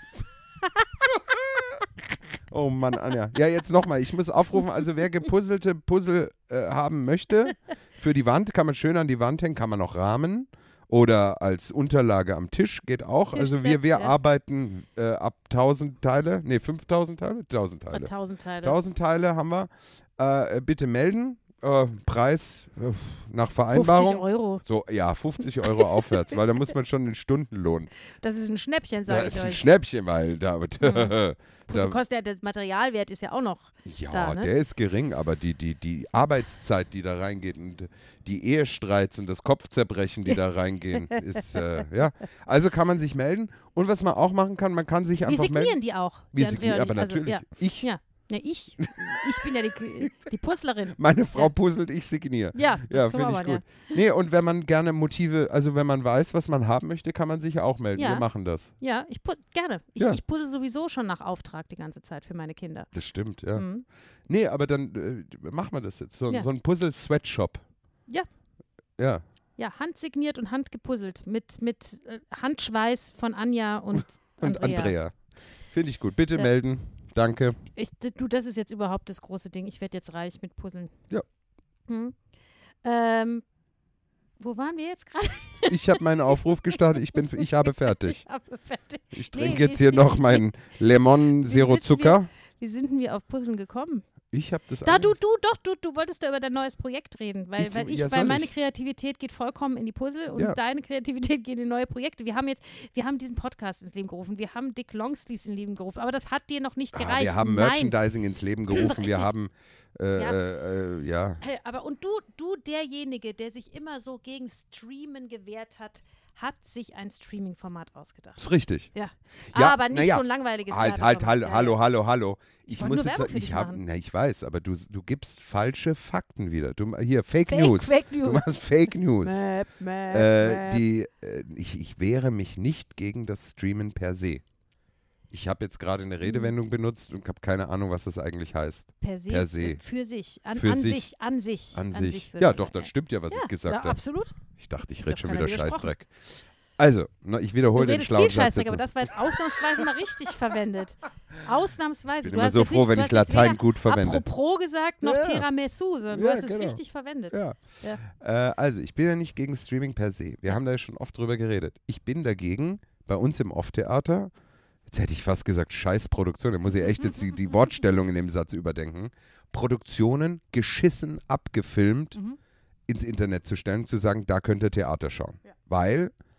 [SPEAKER 1] Oh Mann, Anja. Ja, jetzt nochmal. Ich muss aufrufen, also wer gepuzzelte Puzzle haben möchte, für die Wand kann man schön an die Wand hängen, kann man auch rahmen. Oder als Unterlage am Tisch geht auch. Also wir arbeiten ab 1000 Teile, 5000 Teile? 1000 Teile.
[SPEAKER 2] 1000 Teile.
[SPEAKER 1] 1000 Teile haben wir. Bitte melden. Preis nach Vereinbarung.
[SPEAKER 2] 50 Euro.
[SPEAKER 1] So, ja, 50 Euro aufwärts, weil da muss man schon den Stundenlohn.
[SPEAKER 2] Das ist ein Schnäppchen, sage ich euch.
[SPEAKER 1] Das ist ein Schnäppchen, weil
[SPEAKER 2] kostet der Materialwert ist ja auch noch da, ne?
[SPEAKER 1] Der ist gering, aber die Arbeitszeit, die da reingeht und die Ehestreits und das Kopfzerbrechen, die da reingehen, ist, Also kann man sich melden. Und was man auch machen kann, man kann sich einfach melden.
[SPEAKER 2] Wir signieren die auch.
[SPEAKER 1] Wir signieren, aber natürlich.
[SPEAKER 2] Ich bin ja die Puzzlerin.
[SPEAKER 1] Meine Frau puzzelt, ich signiere.
[SPEAKER 2] Ja,
[SPEAKER 1] finde ich gut. Ja. Nee, und wenn man gerne Motive, also wenn man weiß, was man haben möchte, kann man sich auch melden. Ja. Wir machen das.
[SPEAKER 2] Ja, gerne. Ich puzzle sowieso schon nach Auftrag die ganze Zeit für meine Kinder.
[SPEAKER 1] Das stimmt, ja. Nee, aber dann machen wir das jetzt. So ein Puzzle-Sweatshop.
[SPEAKER 2] Ja.
[SPEAKER 1] Ja.
[SPEAKER 2] Ja, handsigniert und handgepuzzelt mit Handschweiß von Anja und Andrea.
[SPEAKER 1] Finde ich gut. Bitte melden. Danke.
[SPEAKER 2] Das ist jetzt überhaupt das große Ding. Ich werde jetzt reich mit Puzzeln.
[SPEAKER 1] Ja.
[SPEAKER 2] Wo waren wir jetzt gerade?
[SPEAKER 1] Ich habe meinen Aufruf gestartet. Ich habe fertig. Ich trinke jetzt hier noch meinen Lemon Zero Zucker.
[SPEAKER 2] Wie sind wir auf Puzzeln gekommen?
[SPEAKER 1] Ich habe das.
[SPEAKER 2] Du wolltest da über dein neues Projekt reden, weil meine Kreativität geht vollkommen in die Puzzle und deine Kreativität geht in neue Projekte. Wir haben diesen Podcast ins Leben gerufen, wir haben Dick Longsleeves ins Leben gerufen, aber das hat dir noch nicht gereicht.
[SPEAKER 1] Wir haben Merchandising ins Leben gerufen, wir haben
[SPEAKER 2] Aber und du derjenige, der sich immer so gegen Streamen gewehrt hat sich ein Streaming-Format ausgedacht.
[SPEAKER 1] Ist richtig.
[SPEAKER 2] Ja. Aber nicht so ein langweiliges
[SPEAKER 1] Hallo. Ich muss jetzt
[SPEAKER 2] sagen,
[SPEAKER 1] ich weiß, aber du gibst falsche Fakten wieder. Fake News.
[SPEAKER 2] Fake News.
[SPEAKER 1] Du machst Fake News.
[SPEAKER 2] Map.
[SPEAKER 1] Ich wehre mich nicht gegen das Streamen per se. Ich habe jetzt gerade eine Redewendung benutzt und habe keine Ahnung, was das eigentlich heißt.
[SPEAKER 2] Per se. Für sich. An sich.
[SPEAKER 1] Ja, doch, das stimmt ja, was ich gesagt habe.
[SPEAKER 2] Ja, absolut.
[SPEAKER 1] Ich dachte, ich rede schon wieder Scheißdreck. Also, ich wiederhole den schlauen Satz.
[SPEAKER 2] Du redest viel Scheißdreck, aber das war jetzt ausnahmsweise mal richtig verwendet. Ausnahmsweise.
[SPEAKER 1] Ich bin immer so froh, wenn ich Latein gut verwende.
[SPEAKER 2] Apropos gesagt, noch Tiramisu, sondern du hast es richtig verwendet.
[SPEAKER 1] Ja. Also, ich bin ja nicht gegen Streaming per se. Wir haben da ja schon oft drüber geredet. Ich bin dagegen, bei uns im Off-Theater, jetzt hätte ich fast gesagt Scheißproduktion, da muss ich echt jetzt die Wortstellung in dem Satz überdenken, Produktionen geschissen abgefilmt ins Internet zu stellen, zu sagen, da könnt ihr Theater schauen. Ja. Weil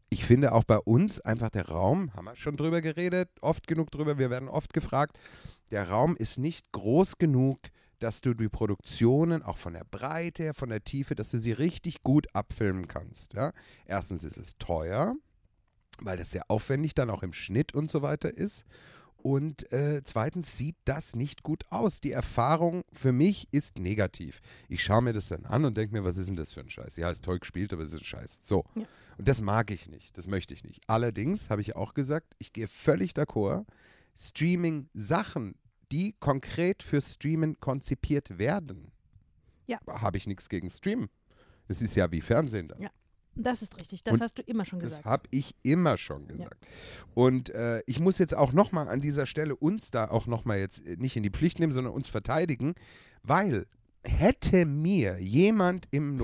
[SPEAKER 1] ich finde auch bei uns einfach der Raum, haben wir schon drüber geredet, oft genug drüber, wir werden oft gefragt, der Raum ist nicht groß genug, dass du die Produktionen auch von der Breite her, von der Tiefe, dass du sie richtig gut abfilmen kannst. Ja? Erstens ist es teuer, weil das sehr aufwendig dann auch im Schnitt und so weiter ist. Und zweitens sieht das nicht gut aus. Die Erfahrung für mich ist negativ. Ich schaue mir das dann an und denke mir, was ist denn das für ein Scheiß? Ja, ist toll gespielt, aber es ist ein Scheiß. So. Ja. Und das mag ich nicht. Das möchte ich nicht. Allerdings habe ich auch gesagt, ich gehe völlig d'accord. Streaming-Sachen, die konkret für Streamen konzipiert werden, habe ich nichts gegen Streamen. Das ist ja wie Fernsehen dann.
[SPEAKER 2] Ja. Das ist richtig, das hast du immer schon gesagt.
[SPEAKER 1] Das habe ich immer schon gesagt. Ja. Und ich muss jetzt auch nochmal an dieser Stelle uns da auch nochmal jetzt nicht in die Pflicht nehmen, sondern uns verteidigen, weil hätte mir jemand im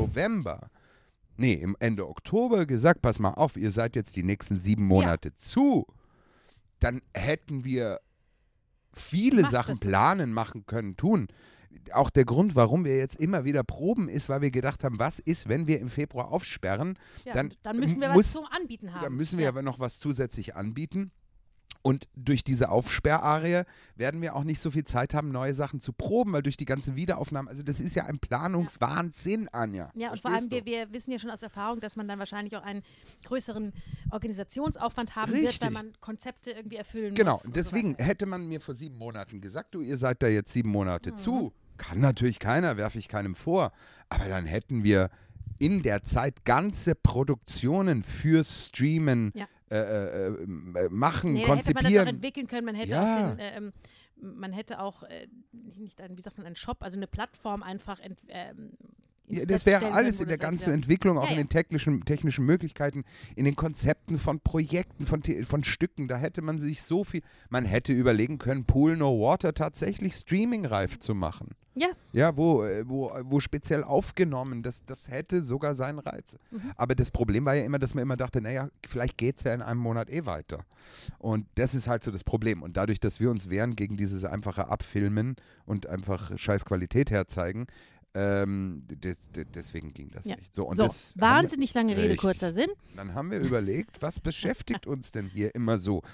[SPEAKER 1] Ende Oktober gesagt, pass mal auf, ihr seid jetzt die nächsten 7 Monate zu, dann hätten wir viele Sachen planen, machen können, tun. Auch der Grund, warum wir jetzt immer wieder proben, ist, weil wir gedacht haben, was ist, wenn wir im Februar aufsperren?
[SPEAKER 2] Ja, dann müssen wir was zum Anbieten haben.
[SPEAKER 1] Dann müssen wir aber noch was zusätzlich anbieten. Und durch diese Aufsperrarie werden wir auch nicht so viel Zeit haben, neue Sachen zu proben, weil durch die ganzen Wiederaufnahmen, also das ist ja ein Planungswahnsinn, Anja.
[SPEAKER 2] Ja, und vor allem, wir wissen ja schon aus Erfahrung, dass man dann wahrscheinlich auch einen größeren Organisationsaufwand haben wird, weil man Konzepte irgendwie erfüllen muss.
[SPEAKER 1] Genau, und deswegen hätte man mir vor 7 Monaten gesagt, du, ihr seid da jetzt 7 Monate zu. Kann natürlich keiner, werfe ich keinem vor. Aber dann hätten wir in der Zeit ganze Produktionen für Streamen machen, konzipieren.
[SPEAKER 2] Hätte man das auch entwickeln können. Man hätte auch man hätte auch einen Shop, also eine Plattform einfach
[SPEAKER 1] das wäre alles in der ganzen Entwicklung, auch in den technischen Möglichkeiten, in den Konzepten von Projekten, von Stücken. Da hätte man sich so viel, man hätte überlegen können, Pool No Water tatsächlich streamingreif zu machen.
[SPEAKER 2] Ja.
[SPEAKER 1] Ja, wo speziell aufgenommen, das hätte sogar seinen Reiz. Aber das Problem war ja immer, dass man immer dachte, naja, vielleicht geht es ja in einem Monat weiter. Und das ist halt so das Problem. Und dadurch, dass wir uns wehren gegen dieses einfache Abfilmen und einfach scheiß Qualität herzeigen, deswegen ging das nicht. So,
[SPEAKER 2] wahnsinnig lange Rede, kurzer Sinn.
[SPEAKER 1] Dann haben wir überlegt, was beschäftigt uns denn hier immer so?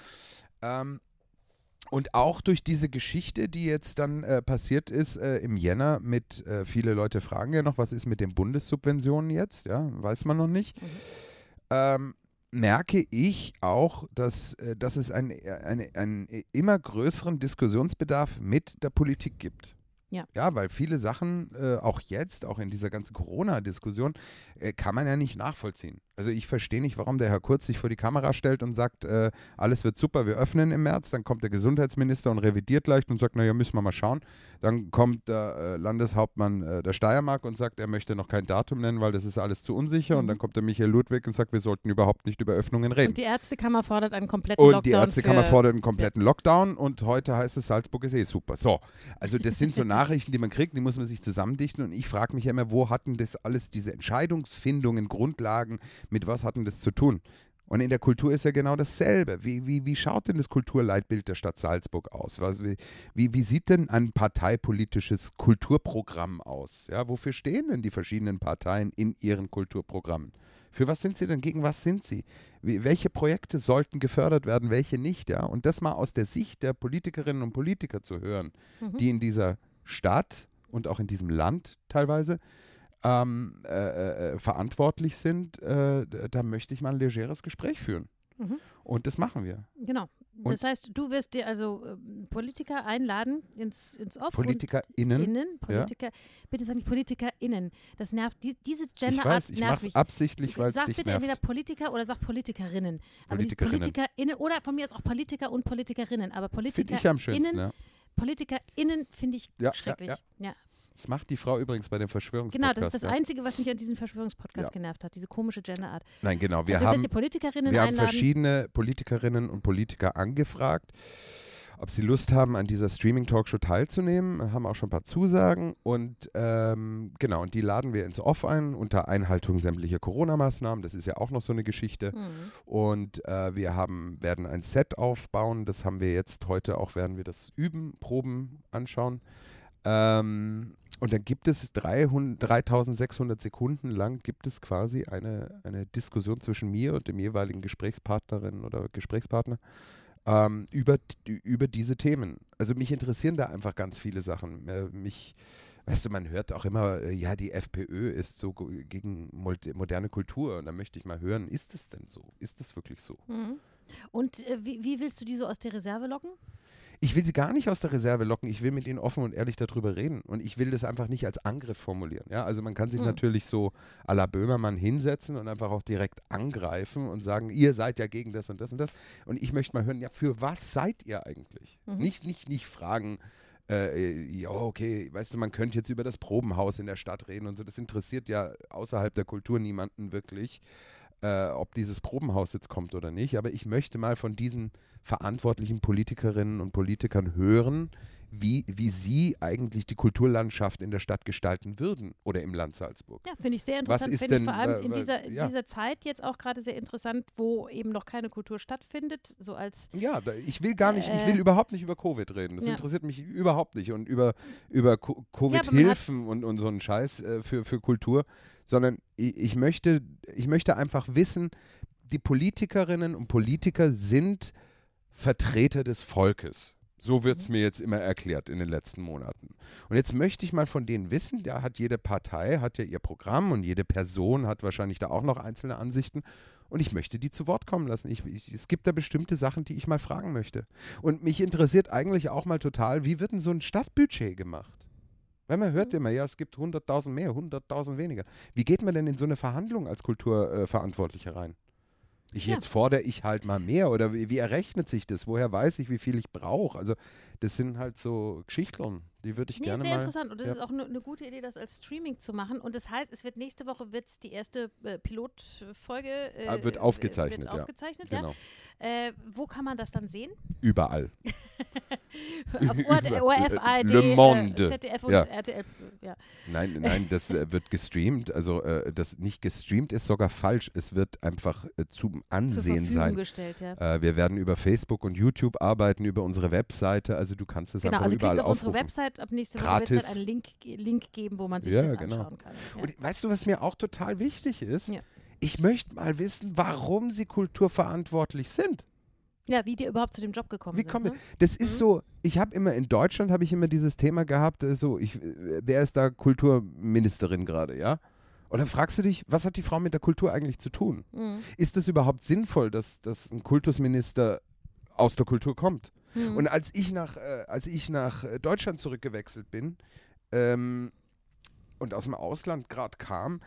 [SPEAKER 1] Und auch durch diese Geschichte, die jetzt dann passiert ist im Jänner mit, viele Leute fragen ja noch, was ist mit den Bundessubventionen jetzt? Ja, weiß man noch nicht. Merke ich auch, dass es einen immer größeren Diskussionsbedarf mit der Politik gibt. Ja, weil viele Sachen, auch jetzt, auch in dieser ganzen Corona-Diskussion, kann man ja nicht nachvollziehen. Also ich verstehe nicht, warum der Herr Kurz sich vor die Kamera stellt und sagt, alles wird super, wir öffnen im März. Dann kommt der Gesundheitsminister und revidiert leicht und sagt, naja, müssen wir mal schauen. Dann kommt der Landeshauptmann der Steiermark und sagt, er möchte noch kein Datum nennen, weil das ist alles zu unsicher. Und dann kommt der Michael Ludwig und sagt, wir sollten überhaupt nicht über Öffnungen reden.
[SPEAKER 2] Und die Ärztekammer fordert einen kompletten Lockdown.
[SPEAKER 1] Und die Ärztekammer fordert einen kompletten Lockdown und heute heißt es, Salzburg ist super. So, also das sind so Nachrichten, die man kriegt, die muss man sich zusammendichten. Und ich frage mich ja immer, wo hatten das alles, diese Entscheidungsfindungen, Grundlagen, mit was hatten das zu tun? Und in der Kultur ist ja genau dasselbe. Wie schaut denn das Kulturleitbild der Stadt Salzburg aus? Wie sieht denn ein parteipolitisches Kulturprogramm aus? Ja, wofür stehen denn die verschiedenen Parteien in ihren Kulturprogrammen? Für was sind sie denn? Gegen was sind sie? Welche Projekte sollten gefördert werden, welche nicht? Ja? Und das mal aus der Sicht der Politikerinnen und Politiker zu hören, die in dieser Stadt und auch in diesem Land teilweise verantwortlich sind, da möchte ich mal ein legeres Gespräch führen. Und das machen wir.
[SPEAKER 2] Genau. Das heißt, du wirst dir also Politiker einladen ins Off.
[SPEAKER 1] PolitikerInnen.
[SPEAKER 2] Bitte sag nicht PolitikerInnen. Das nervt. Diese Genderart nervt mich.
[SPEAKER 1] Ich mache es absichtlich, weil es dich nervt.
[SPEAKER 2] Sag bitte entweder Politiker oder sag Politikerinnen. Aber dieses PolitikerInnen oder von mir ist auch Politiker und Politikerinnen. Aber
[SPEAKER 1] PolitikerInnen. Finde ich am schönsten, ja.
[SPEAKER 2] PolitikerInnen finde ich schrecklich. Ja.
[SPEAKER 1] Das macht die Frau übrigens bei dem Verschwörungspodcast.
[SPEAKER 2] Genau, das ist das Einzige, was mich an diesem Verschwörungspodcast genervt hat, diese komische Genderart.
[SPEAKER 1] Nein, genau. Wir haben verschiedene Politikerinnen und Politiker angefragt, ob sie Lust haben, an dieser Streaming-Talkshow teilzunehmen. Haben auch schon ein paar Zusagen. Und genau, und die laden wir ins Off ein, unter Einhaltung sämtlicher Corona-Maßnahmen. Das ist ja auch noch so eine Geschichte. Und wir werden ein Set aufbauen. Das haben wir jetzt heute auch, werden wir das üben, proben, anschauen. Und dann gibt es 3600 Sekunden lang gibt es quasi eine Diskussion zwischen mir und dem jeweiligen Gesprächspartnerin oder Gesprächspartner über diese Themen. Also mich interessieren da einfach ganz viele Sachen. Weißt du, man hört auch immer, ja, die FPÖ ist so gegen moderne Kultur. Und da möchte ich mal hören, ist es denn so? Ist das wirklich so?
[SPEAKER 2] Mhm. Und wie willst du die so aus der Reserve locken?
[SPEAKER 1] Ich will sie gar nicht aus der Reserve locken. Ich will mit ihnen offen und ehrlich darüber reden. Und ich will das einfach nicht als Angriff formulieren. Ja? Also man kann sich natürlich so à la Böhmermann hinsetzen und einfach auch direkt angreifen und sagen, ihr seid ja gegen das und das und das. Und ich möchte mal hören, ja, für was seid ihr eigentlich? Nicht fragen, ja, okay, weißt du, man könnte jetzt über das Probenhaus in der Stadt reden und so. Das interessiert ja außerhalb der Kultur niemanden wirklich, ob dieses Probenhaus jetzt kommt oder nicht. Aber ich möchte mal von diesen verantwortlichen Politikerinnen und Politikern hören, wie sie eigentlich die Kulturlandschaft in der Stadt gestalten würden oder im Land Salzburg.
[SPEAKER 2] Ja, finde ich sehr interessant. Finde ich vor allem in dieser Zeit jetzt auch gerade sehr interessant, wo eben noch keine Kultur stattfindet. So als
[SPEAKER 1] ja, ich will überhaupt nicht über Covid reden. Das interessiert mich überhaupt nicht. Und über Covid-Hilfen und so einen Scheiß für Kultur. Sondern ich möchte einfach wissen, die Politikerinnen und Politiker sind Vertreter des Volkes. So wird es mir jetzt immer erklärt in den letzten Monaten. Und jetzt möchte ich mal von denen wissen, da hat jede Partei, hat ja ihr Programm und jede Person hat wahrscheinlich da auch noch einzelne Ansichten. Und ich möchte die zu Wort kommen lassen. Es gibt da bestimmte Sachen, die ich mal fragen möchte. Und mich interessiert eigentlich auch mal total, wie wird denn so ein Stadtbudget gemacht? Weil man hört immer, ja, es gibt 100.000 mehr, 100.000 weniger. Wie geht man denn in so eine Verhandlung als Kulturverantwortlicher rein? Jetzt fordere ich halt mal mehr oder wie errechnet sich das? Woher weiß ich, wie viel ich brauche? Also das sind halt so Geschichtlern, die würde ich gerne mal...
[SPEAKER 2] Sehr interessant und das ist auch eine gute Idee, das als Streaming zu machen und das heißt, nächste Woche die erste Pilotfolge
[SPEAKER 1] wird aufgezeichnet,
[SPEAKER 2] ja.
[SPEAKER 1] Genau.
[SPEAKER 2] Wo kann man das dann sehen?
[SPEAKER 1] Überall.
[SPEAKER 2] Auf ORF, ARD,
[SPEAKER 1] Le Monde.
[SPEAKER 2] ZDF und RTL. Ja.
[SPEAKER 1] Nein, das wird gestreamt. Also das nicht gestreamt ist sogar falsch. Es wird einfach zum Ansehen sein.
[SPEAKER 2] Gestellt, ja.
[SPEAKER 1] Wir werden über Facebook und YouTube arbeiten, über unsere Webseite. Also du kannst es einfach überall aufrufen.
[SPEAKER 2] Auf unsere Website, ab nächste Woche wird es einen Link geben, wo man sich das anschauen kann. Ja.
[SPEAKER 1] Und weißt du, was mir auch total wichtig ist?
[SPEAKER 2] Ja.
[SPEAKER 1] Ich möchte mal wissen, warum sie kulturverantwortlich sind.
[SPEAKER 2] Ja, wie die überhaupt zu dem Job gekommen sind. Ne?
[SPEAKER 1] Das ist so, in Deutschland habe ich immer dieses Thema gehabt, wer ist da Kulturministerin gerade, ja? Und dann fragst du dich, was hat die Frau mit der Kultur eigentlich zu tun? Ist es überhaupt sinnvoll, dass ein Kultusminister aus der Kultur kommt? Und als ich nach Deutschland zurückgewechselt bin und aus dem Ausland gerade kam,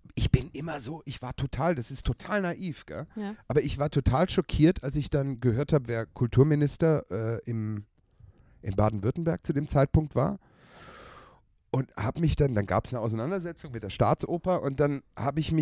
[SPEAKER 1] das ist total naiv, gell? Ja. Aber ich war total schockiert, als ich dann gehört habe, wer Kulturminister in Baden-Württemberg zu dem Zeitpunkt war. Und habe mich dann gab es eine Auseinandersetzung mit der Staatsoper und dann habe ich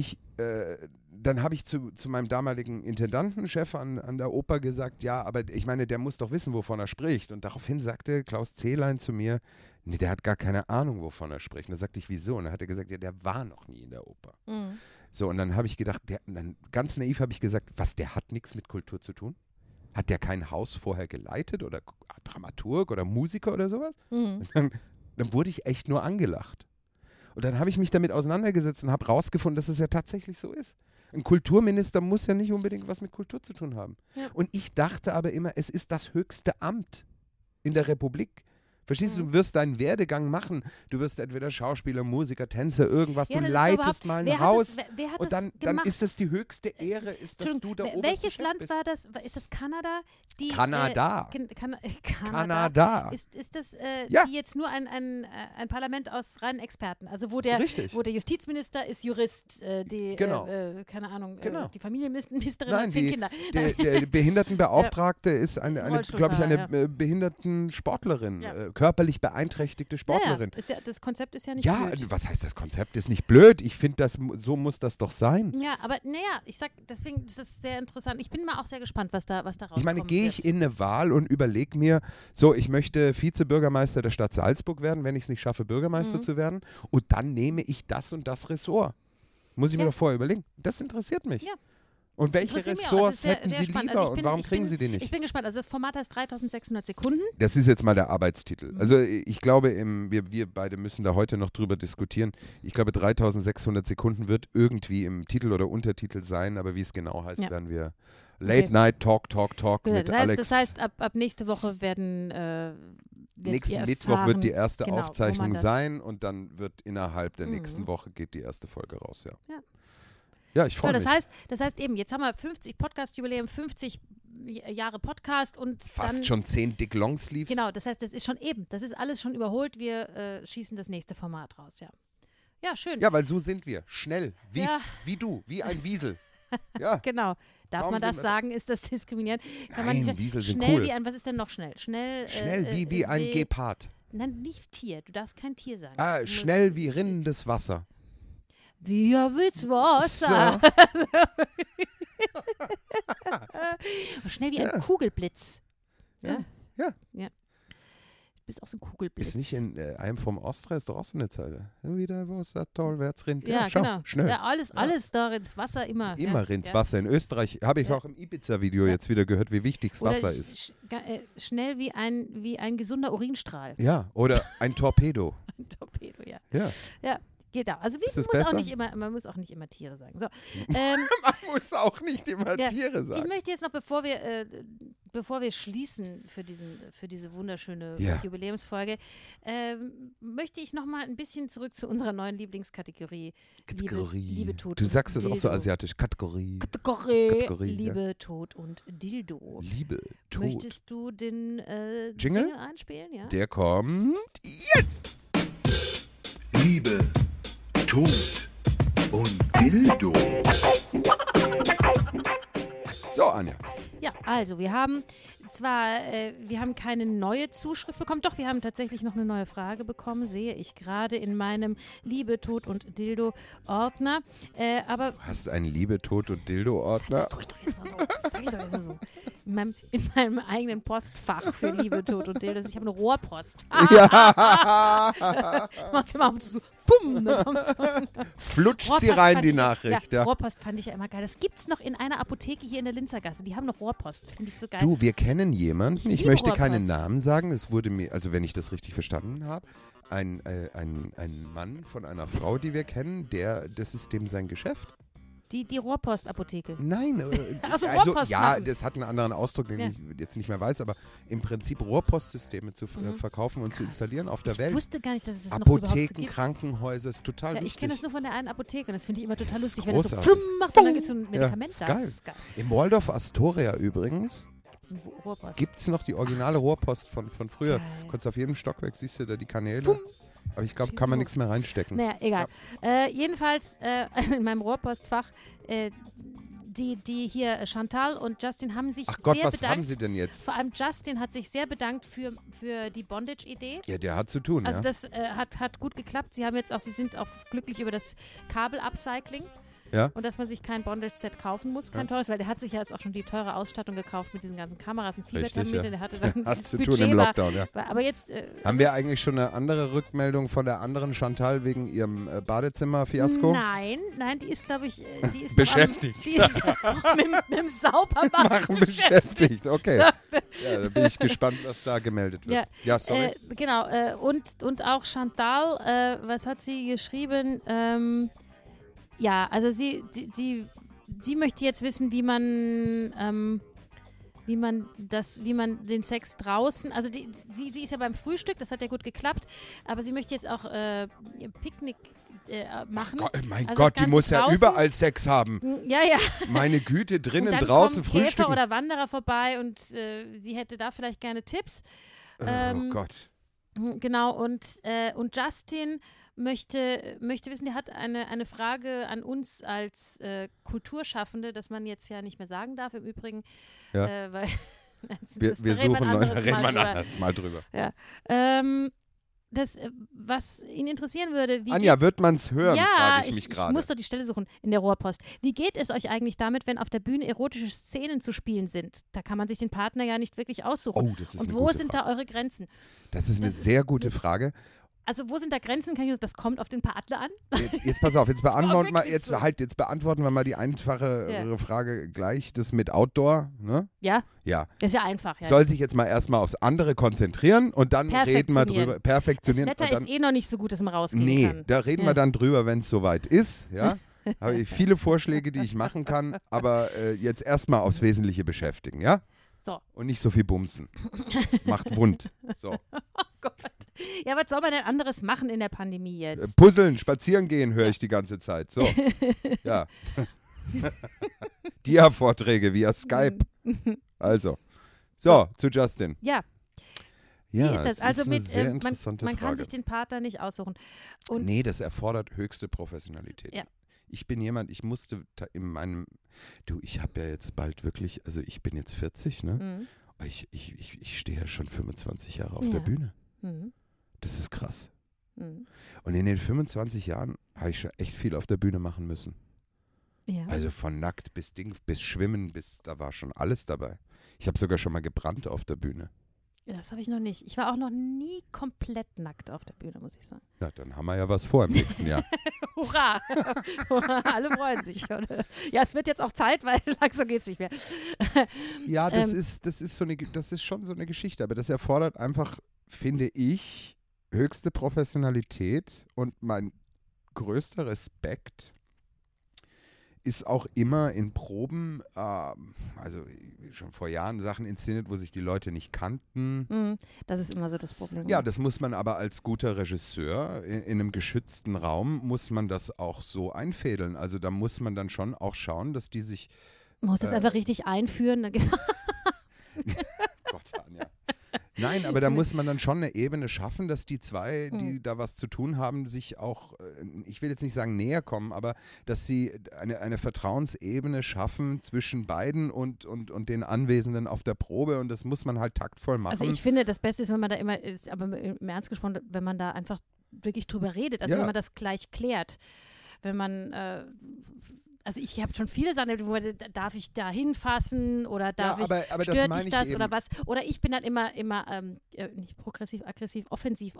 [SPEAKER 1] zu meinem damaligen Intendantenchef an der Oper gesagt, ja, aber ich meine, der muss doch wissen, wovon er spricht. Und daraufhin sagte Klaus Zehlein zu mir, nee, der hat gar keine Ahnung, wovon er spricht. Und da sagte ich, wieso? Und dann hat er gesagt, ja, der war noch nie in der Oper. So, und dann habe ich gedacht, ganz naiv habe ich gesagt, der hat nichts mit Kultur zu tun? Hat der kein Haus vorher geleitet oder Dramaturg oder Musiker oder sowas? Und dann wurde ich echt nur angelacht. Und dann habe ich mich damit auseinandergesetzt und habe rausgefunden, dass es ja tatsächlich so ist. Ein Kulturminister muss ja nicht unbedingt was mit Kultur zu tun haben. Ja. Und ich dachte aber immer, es ist das höchste Amt in der Republik. Verstehst du, du wirst deinen Werdegang machen. Du wirst entweder Schauspieler, Musiker, Tänzer, irgendwas. Du leitest mal ein Haus. Und dann ist es die höchste Ehre, dass du der oberste
[SPEAKER 2] Welches
[SPEAKER 1] Chef
[SPEAKER 2] Land
[SPEAKER 1] bist.
[SPEAKER 2] war das? Ist das Kanada?
[SPEAKER 1] Kanada.
[SPEAKER 2] Kanada. Ist das die jetzt nur ein Parlament aus reinen Experten? Also wo der Justizminister ist Jurist, keine Ahnung, die Familienministerin hat 10 Kinder.
[SPEAKER 1] Der Behindertenbeauftragte ist glaube ich, eine Behindertensportlerin. Ja. Körperlich beeinträchtigte Sportlerin.
[SPEAKER 2] Ja, das Konzept ist ja nicht blöd.
[SPEAKER 1] Ja, was heißt das Konzept ist nicht blöd? Ich finde, so muss das doch sein.
[SPEAKER 2] Ja, aber ich sag, deswegen ist das sehr interessant. Ich bin mal auch sehr gespannt, was da rauskommt.
[SPEAKER 1] Ich meine, gehe ich in eine Wahl und überlege mir, so, ich möchte Vizebürgermeister der Stadt Salzburg werden, wenn ich es nicht schaffe, Bürgermeister zu werden. Und dann nehme ich das und das Ressort. Muss ich mir doch vorher überlegen. Das interessiert mich.
[SPEAKER 2] Ja.
[SPEAKER 1] Und welche Ressorts hätten Sie lieber und warum kriegen Sie die nicht?
[SPEAKER 2] Ich bin gespannt. Also das Format heißt 3600 Sekunden.
[SPEAKER 1] Das ist jetzt mal der Arbeitstitel. Also ich glaube, wir beide müssen da heute noch drüber diskutieren. Ich glaube, 3600 Sekunden wird irgendwie im Titel oder Untertitel sein, aber wie es genau heißt, werden wir Late Night Talk mit Alex.
[SPEAKER 2] Das heißt, ab nächste Woche werden
[SPEAKER 1] nächsten Mittwoch wird die erste Aufzeichnung sein und dann wird innerhalb der nächsten Woche geht die erste Folge raus, Ja, ich freue mich.
[SPEAKER 2] Das heißt eben, jetzt haben wir 50 Podcast-Jubiläum, 50 Jahre Podcast und
[SPEAKER 1] fast
[SPEAKER 2] dann,
[SPEAKER 1] schon 10 Dick Longsleeves.
[SPEAKER 2] Genau, das heißt, das ist alles schon überholt. Wir schießen das nächste Format raus, Ja, schön.
[SPEAKER 1] Ja, weil so sind wir. Schnell. Wie du. Wie ein Wiesel. Ja.
[SPEAKER 2] Genau. Darf man das sagen? Ist das diskriminierend?
[SPEAKER 1] Nein, Wiesel sind
[SPEAKER 2] schnell
[SPEAKER 1] cool.
[SPEAKER 2] Wie ein, was ist denn noch schnell? Schnell
[SPEAKER 1] wie ein Gepard.
[SPEAKER 2] Nein, nicht Tier. Du darfst kein Tier sein.
[SPEAKER 1] Schnell wie rinnendes Wasser.
[SPEAKER 2] Wie will's Wasser. So. Schnell wie ein Kugelblitz. Ja. Du bist auch so ein Kugelblitz.
[SPEAKER 1] Ist nicht in einem vom Ostra, ist doch auch so eine Zeile. Wieder Wasser, toll, wär's rinnt.
[SPEAKER 2] Ja,
[SPEAKER 1] schau,
[SPEAKER 2] genau.
[SPEAKER 1] Schnell.
[SPEAKER 2] Ja, alles da ins Wasser immer.
[SPEAKER 1] Immer rinnt's Wasser. In Österreich habe ich auch im Ibiza-Video jetzt wieder gehört, wie wichtig das Wasser ist.
[SPEAKER 2] Schnell wie ein gesunder Urinstrahl.
[SPEAKER 1] Ja, oder ein Torpedo.
[SPEAKER 2] Ein Torpedo, ja.
[SPEAKER 1] Ja.
[SPEAKER 2] Genau. Also man muss auch nicht immer Tiere sagen. So,
[SPEAKER 1] man muss auch nicht immer Tiere sagen.
[SPEAKER 2] Ich möchte jetzt noch, bevor wir schließen für diese wunderschöne Jubiläumsfolge, möchte ich noch mal ein bisschen zurück zu unserer neuen Lieblingskategorie. Liebe, Tod
[SPEAKER 1] du sagst es auch so asiatisch. Kategorie.
[SPEAKER 2] Liebe, Tod und Dildo.
[SPEAKER 1] Liebe, Tod.
[SPEAKER 2] Möchtest du den
[SPEAKER 1] Jingle
[SPEAKER 2] einspielen? Ja?
[SPEAKER 1] Der kommt jetzt.
[SPEAKER 3] Liebe, Tod und Dildo.
[SPEAKER 1] So, Anja.
[SPEAKER 2] Ja, also wir haben keine neue Zuschrift bekommen. Doch, wir haben tatsächlich noch eine neue Frage bekommen, sehe ich gerade in meinem Liebe, Tod und Dildo-Ordner. Aber
[SPEAKER 1] du hast einen Liebe, Tod und Dildo-Ordner?
[SPEAKER 2] Das sag ich doch jetzt mal so. In meinem eigenen Postfach für Liebe, Tod und Dildos. Ich habe eine Rohrpost. Macht immer so, bumm,
[SPEAKER 1] flutscht sie rein, die Nachricht.
[SPEAKER 2] Ja, Rohrpost fand ich ja immer geil. Das gibt's noch in einer Apotheke hier in der Linzergasse. Die haben noch Rohrpost. Finde ich so geil.
[SPEAKER 1] Du, wir kennen jemanden, ich möchte
[SPEAKER 2] Rohrpost.
[SPEAKER 1] keinen Namen sagen, es wurde mir, also wenn ich das richtig verstanden habe, ein Mann von einer Frau, die wir kennen, das ist dem sein Geschäft.
[SPEAKER 2] Die Rohrpost-Apotheke.
[SPEAKER 1] Nein,
[SPEAKER 2] also Rohrpost
[SPEAKER 1] ja,
[SPEAKER 2] machen.
[SPEAKER 1] Das hat einen anderen Ausdruck, den ich jetzt nicht mehr weiß, aber im Prinzip Rohrpostsysteme zu verkaufen und zu installieren auf der Welt.
[SPEAKER 2] Ich wusste gar nicht, dass es das
[SPEAKER 1] Apotheken,
[SPEAKER 2] noch überhaupt so gibt.
[SPEAKER 1] Krankenhäuser, ist total wichtig.
[SPEAKER 2] Ich kenne das nur von der einen Apotheke und das finde ich immer total lustig, wenn
[SPEAKER 1] das
[SPEAKER 2] das so flumm macht und dann ist so ein Medikament da.
[SPEAKER 1] Das ist geil. Im Waldorf Astoria übrigens gibt es noch die originale Rohrpost von früher. Konntest auf jedem Stockwerk, siehst du da die Kanäle. Pum. Aber ich glaube, kann man nichts mehr reinstecken.
[SPEAKER 2] Naja, egal. Ja. Jedenfalls in meinem Rohrpostfach, die hier, Chantal und Justin haben sich
[SPEAKER 1] Ach Gott,
[SPEAKER 2] sehr
[SPEAKER 1] was
[SPEAKER 2] bedankt.
[SPEAKER 1] haben sie denn jetzt?
[SPEAKER 2] Vor allem Justin hat sich sehr bedankt für die Bondage-Idee.
[SPEAKER 1] Ja, der hat zu tun,
[SPEAKER 2] Also das hat gut geklappt. Sie sind auch glücklich über das Kabel-Upcycling.
[SPEAKER 1] Ja.
[SPEAKER 2] Und dass man sich kein Bondage-Set kaufen muss, kein teures, weil der hat sich ja jetzt auch schon die teure Ausstattung gekauft mit diesen ganzen Kameras und Fieberthermometer. Der hatte dann
[SPEAKER 1] hat zu tun im Lockdown,
[SPEAKER 2] Aber jetzt
[SPEAKER 1] haben wir eigentlich schon eine andere Rückmeldung von der anderen Chantal wegen ihrem Badezimmer-Fiasko?
[SPEAKER 2] Nein, die ist, glaube ich,
[SPEAKER 1] beschäftigt.
[SPEAKER 2] Die ist mit dem Saubermachen
[SPEAKER 1] beschäftigt. Okay. Ja, da bin ich gespannt, was da gemeldet wird. Ja, sorry.
[SPEAKER 2] Genau. Und auch Chantal, was hat sie geschrieben? Ja, also sie möchte jetzt wissen, wie man den Sex draußen, also sie ist ja beim Frühstück, das hat ja gut geklappt, aber sie möchte jetzt auch Picknick machen.
[SPEAKER 1] Mein Gott, die muss ja überall Sex haben.
[SPEAKER 2] Ja.
[SPEAKER 1] Meine Güte, drinnen,
[SPEAKER 2] und dann
[SPEAKER 1] draußen,
[SPEAKER 2] kommen
[SPEAKER 1] Frühstücken.
[SPEAKER 2] Käfer oder Wanderer vorbei und sie hätte da vielleicht gerne Tipps.
[SPEAKER 1] Oh Gott.
[SPEAKER 2] Genau, und Justin möchte wissen, der hat eine Frage an uns als Kulturschaffende, das man jetzt ja nicht mehr sagen darf, im Übrigen, weil
[SPEAKER 1] wir suchen reden wir ein anderes Mal drüber.
[SPEAKER 2] Ja. Das, was ihn interessieren würde,
[SPEAKER 1] Anja, wird man es hören, frage ich mich
[SPEAKER 2] gerade.
[SPEAKER 1] Ich
[SPEAKER 2] muss doch die Stelle suchen in der Rohrpost. Wie geht es euch eigentlich damit, wenn auf der Bühne erotische Szenen zu spielen sind? Da kann man sich den Partner ja nicht wirklich aussuchen.
[SPEAKER 1] Oh, das ist
[SPEAKER 2] Und
[SPEAKER 1] eine
[SPEAKER 2] wo
[SPEAKER 1] gute
[SPEAKER 2] sind
[SPEAKER 1] Frage.
[SPEAKER 2] da eure Grenzen?
[SPEAKER 1] Das ist eine sehr gute Frage.
[SPEAKER 2] Also wo sind da Grenzen? Das kommt auf den paar Adler an.
[SPEAKER 1] Jetzt pass auf, jetzt beantworten wir mal die einfache Frage gleich, das mit Outdoor. Ne?
[SPEAKER 2] Ja?
[SPEAKER 1] Ja.
[SPEAKER 2] Das ist ja einfach. Ja.
[SPEAKER 1] Soll sich jetzt mal erstmal aufs andere konzentrieren und dann reden wir drüber. Perfektionieren.
[SPEAKER 2] Das Wetter ist noch nicht so gut, dass man rausgehen kann.
[SPEAKER 1] Nee, da reden wir dann drüber, wenn es soweit ist. Ja? Habe ich viele Vorschläge, die ich machen kann, aber jetzt erstmal aufs Wesentliche beschäftigen, ja?
[SPEAKER 2] So.
[SPEAKER 1] Und nicht so viel bumsen. Das macht wund. So.
[SPEAKER 2] Oh Gott. Ja, was soll man denn anderes machen in der Pandemie jetzt?
[SPEAKER 1] Puzzeln, spazieren gehen, höre ich die ganze Zeit. So. Ja. Dia-Vorträge via Skype. Also. So, zu Justin.
[SPEAKER 2] Ja.
[SPEAKER 1] Ja,
[SPEAKER 2] wie ist das? Also man kann
[SPEAKER 1] Frage.
[SPEAKER 2] sich den Partner nicht aussuchen. Und
[SPEAKER 1] nee, das erfordert höchste Professionalität.
[SPEAKER 2] Ja.
[SPEAKER 1] Ich bin jemand, ich musste in meinem, ich habe ja jetzt bald wirklich, also ich bin jetzt 40, ne?
[SPEAKER 2] Mhm.
[SPEAKER 1] Ich stehe ja schon 25 Jahre auf der Bühne.
[SPEAKER 2] Mhm.
[SPEAKER 1] Das ist krass.
[SPEAKER 2] Mhm.
[SPEAKER 1] Und in den 25 Jahren habe ich schon echt viel auf der Bühne machen müssen.
[SPEAKER 2] Ja.
[SPEAKER 1] Also von nackt bis Schwimmen, da war schon alles dabei. Ich habe sogar schon mal gebrannt auf der Bühne.
[SPEAKER 2] Ja, das habe ich noch nicht. Ich war auch noch nie komplett nackt auf der Bühne, muss ich sagen.
[SPEAKER 1] Ja, dann haben wir ja was vor im nächsten Jahr.
[SPEAKER 2] Hurra! Alle freuen sich. Oder? Ja, es wird jetzt auch Zeit, weil langsam geht es nicht mehr.
[SPEAKER 1] Ja, das ist schon so eine Geschichte, aber das erfordert einfach, finde ich, höchste Professionalität und mein größter Respekt ist auch immer in Proben, also schon vor Jahren Sachen inszeniert, wo sich die Leute nicht kannten.
[SPEAKER 2] Das ist immer so das Problem.
[SPEAKER 1] Ja, das muss man aber als guter Regisseur in einem geschützten Raum, muss man das auch so einfädeln. Also da muss man dann schon auch schauen, dass die sich...
[SPEAKER 2] Man muss das einfach richtig einführen.
[SPEAKER 1] Gott, Anja. Nein, aber da muss man dann schon eine Ebene schaffen, dass die zwei, die da was zu tun haben, sich auch, ich will jetzt nicht sagen näher kommen, aber dass sie eine Vertrauensebene schaffen zwischen beiden und den Anwesenden auf der Probe und das muss man halt taktvoll machen.
[SPEAKER 2] Also ich finde, das Beste ist, wenn man da immer, aber im Ernst gesprochen, wenn man da einfach wirklich drüber redet, also wenn man das gleich klärt, wenn man... Also ich habe schon viele Sachen, wo darf ich da hinfassen oder stört dich das oder was? Oder ich bin dann immer nicht progressiv, aggressiv, offensiv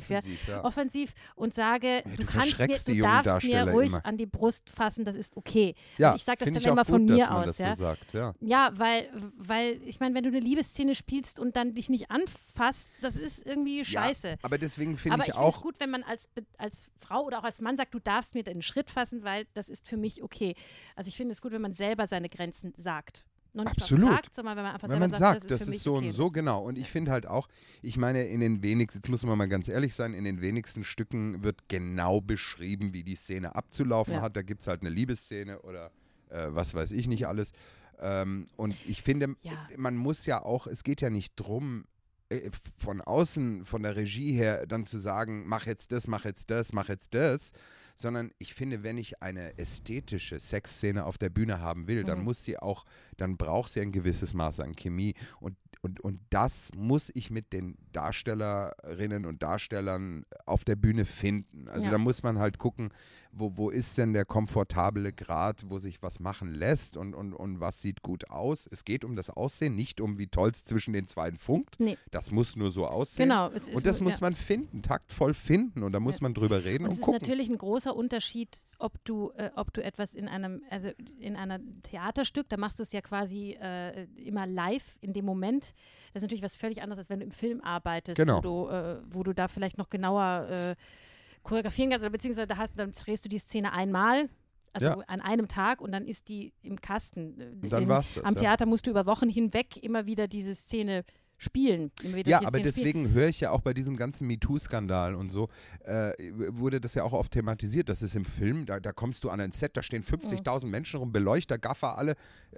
[SPEAKER 2] und sage, du darfst mir ruhig immer an die Brust fassen, das ist okay.
[SPEAKER 1] Ja,
[SPEAKER 2] also ich sage das dann immer von mir aus.
[SPEAKER 1] Das so sagt, ja.
[SPEAKER 2] Ja, weil ich meine, wenn du eine Liebesszene spielst und dann dich nicht anfasst, das ist irgendwie scheiße.
[SPEAKER 1] Ja, aber deswegen finde ich auch...
[SPEAKER 2] Aber ich finde es gut, wenn man als Frau oder auch als Mann sagt, du darfst mir den Schritt fassen, weil das ist für mich okay. Also ich finde es gut, wenn man selber seine Grenzen sagt. Noch nicht
[SPEAKER 1] Absolut.
[SPEAKER 2] mal fragt, sondern wenn man einfach
[SPEAKER 1] wenn
[SPEAKER 2] selber
[SPEAKER 1] man
[SPEAKER 2] sagt,
[SPEAKER 1] das ist so
[SPEAKER 2] okay,
[SPEAKER 1] und so, genau. Und ich finde halt auch, ich meine, jetzt muss man mal ganz ehrlich sein, in den wenigsten Stücken wird genau beschrieben, wie die Szene abzulaufen hat. Da gibt es halt eine Liebesszene oder was weiß ich nicht alles. Und ich finde, man muss ja auch, es geht ja nicht drum, von außen, von der Regie her, dann zu sagen, mach jetzt das, mach jetzt das, mach jetzt das, sondern ich finde, wenn ich eine ästhetische Sexszene auf der Bühne haben will, dann braucht sie ein gewisses Maß an Chemie und das muss ich mit den Darstellerinnen und Darstellern auf der Bühne finden. Also da muss man halt gucken, wo ist denn der komfortable Grad, wo sich was machen lässt und was sieht gut aus. Es geht um das Aussehen, nicht um wie toll es zwischen den zwei funkt. Nee. Das muss nur so aussehen.
[SPEAKER 2] Genau.
[SPEAKER 1] Und das muss man finden, taktvoll finden und da muss man drüber reden und gucken.
[SPEAKER 2] Es ist natürlich ein großer Unterschied, ob du etwas in einem Theaterstück, da machst du es ja quasi immer live in dem Moment. Das ist natürlich was völlig anderes, als wenn du im Film arbeitest, wo du da vielleicht noch genauer choreografieren kannst, oder beziehungsweise dann drehst du die Szene einmal, also an einem Tag und dann ist die im Kasten.
[SPEAKER 1] Dann war's das,
[SPEAKER 2] am Theater musst du über Wochen hinweg immer wieder diese Szene spielen.
[SPEAKER 1] Aber deswegen höre ich ja auch bei diesem ganzen MeToo-Skandal und so, wurde das ja auch oft thematisiert, dass es im Film, da kommst du an ein Set, da stehen 50.000 Menschen rum, Beleuchter, Gaffer, alle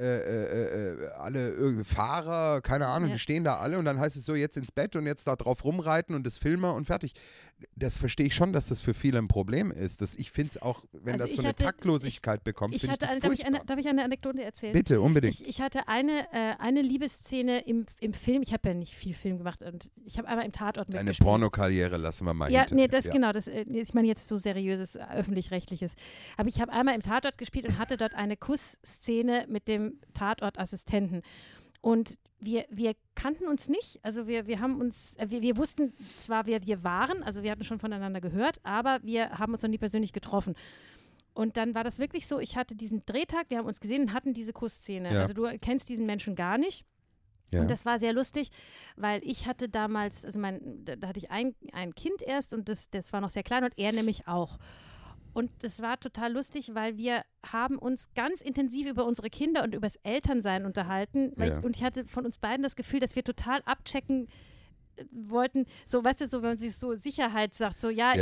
[SPEAKER 1] Fahrer, keine Ahnung, die stehen da alle und dann heißt es so, jetzt ins Bett und jetzt da drauf rumreiten und das Filmer und fertig. Das verstehe ich schon, dass das für viele ein Problem ist. Ich finde es auch, wenn das so eine Taktlosigkeit bekommt, finde ich das furchtbar.
[SPEAKER 2] Darf ich eine Anekdote erzählen?
[SPEAKER 1] Bitte, unbedingt.
[SPEAKER 2] Ich hatte eine Liebesszene im Film, ich habe ja nicht viel Film gemacht und ich habe einmal im Tatort mitgespielt.
[SPEAKER 1] Eine Pornokarriere lassen wir mal hinter.
[SPEAKER 2] Genau, ich meine jetzt so seriöses, öffentlich-rechtliches. Aber ich habe einmal im Tatort gespielt und hatte dort eine Kussszene mit dem Tatortassistenten. Und wir kannten uns nicht, also wir haben uns, wir wussten zwar, wer wir waren, also wir hatten schon voneinander gehört, aber wir haben uns noch nie persönlich getroffen. Und dann war das wirklich so, ich hatte diesen Drehtag, wir haben uns gesehen und hatten diese Kussszene. Ja. Also du kennst diesen Menschen gar nicht. Ja. Und das war sehr lustig, weil ich hatte damals, also da hatte ich ein Kind erst und das war noch sehr klein und er nämlich auch. Und das war total lustig, weil wir haben uns ganz intensiv über unsere Kinder und über das Elternsein unterhalten. Und ich hatte von uns beiden das Gefühl, dass wir total abchecken wollten, so, weißt du, so, wenn man sich so Sicherheit sagt, so, ich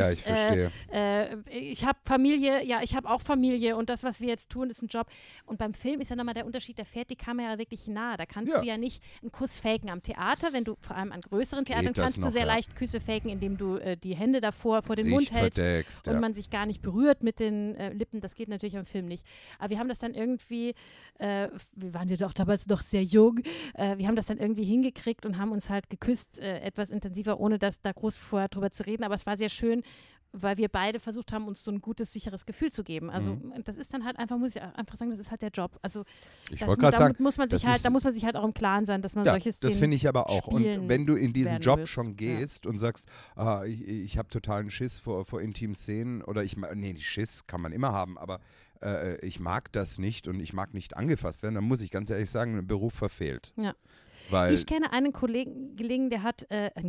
[SPEAKER 2] habe Familie, ich habe auch Familie und das, was wir jetzt tun, ist ein Job. Und beim Film ist ja nochmal der Unterschied, da fährt die Kamera wirklich nah. Da kannst du ja nicht einen Kuss faken. Am Theater, wenn du, vor allem an größeren Theatern, kannst du sehr leicht Küsse faken, indem du die Hände davor vor den Mund hältst und man sich gar nicht berührt mit den Lippen. Das geht natürlich am Film nicht. Aber wir haben das dann irgendwie, wir waren ja doch damals noch sehr jung, wir haben das dann irgendwie hingekriegt und haben uns halt geküsst, etwas intensiver, ohne da groß vorher drüber zu reden. Aber es war sehr schön, weil wir beide versucht haben, uns so ein gutes, sicheres Gefühl zu geben. Also das ist dann halt einfach, muss ich einfach sagen, das ist halt der Job. Also da muss man sich halt auch im Klaren sein, dass man solche Szenen
[SPEAKER 1] das finde ich aber auch. Und wenn du in diesen Job schon gehst und sagst, ich habe totalen Schiss vor intimen Szenen oder Schiss kann man immer haben, aber ich mag das nicht und ich mag nicht angefasst werden, dann muss ich ganz ehrlich sagen, ein Beruf verfehlt.
[SPEAKER 2] Ja. Ich kenne einen Kollegen, der hat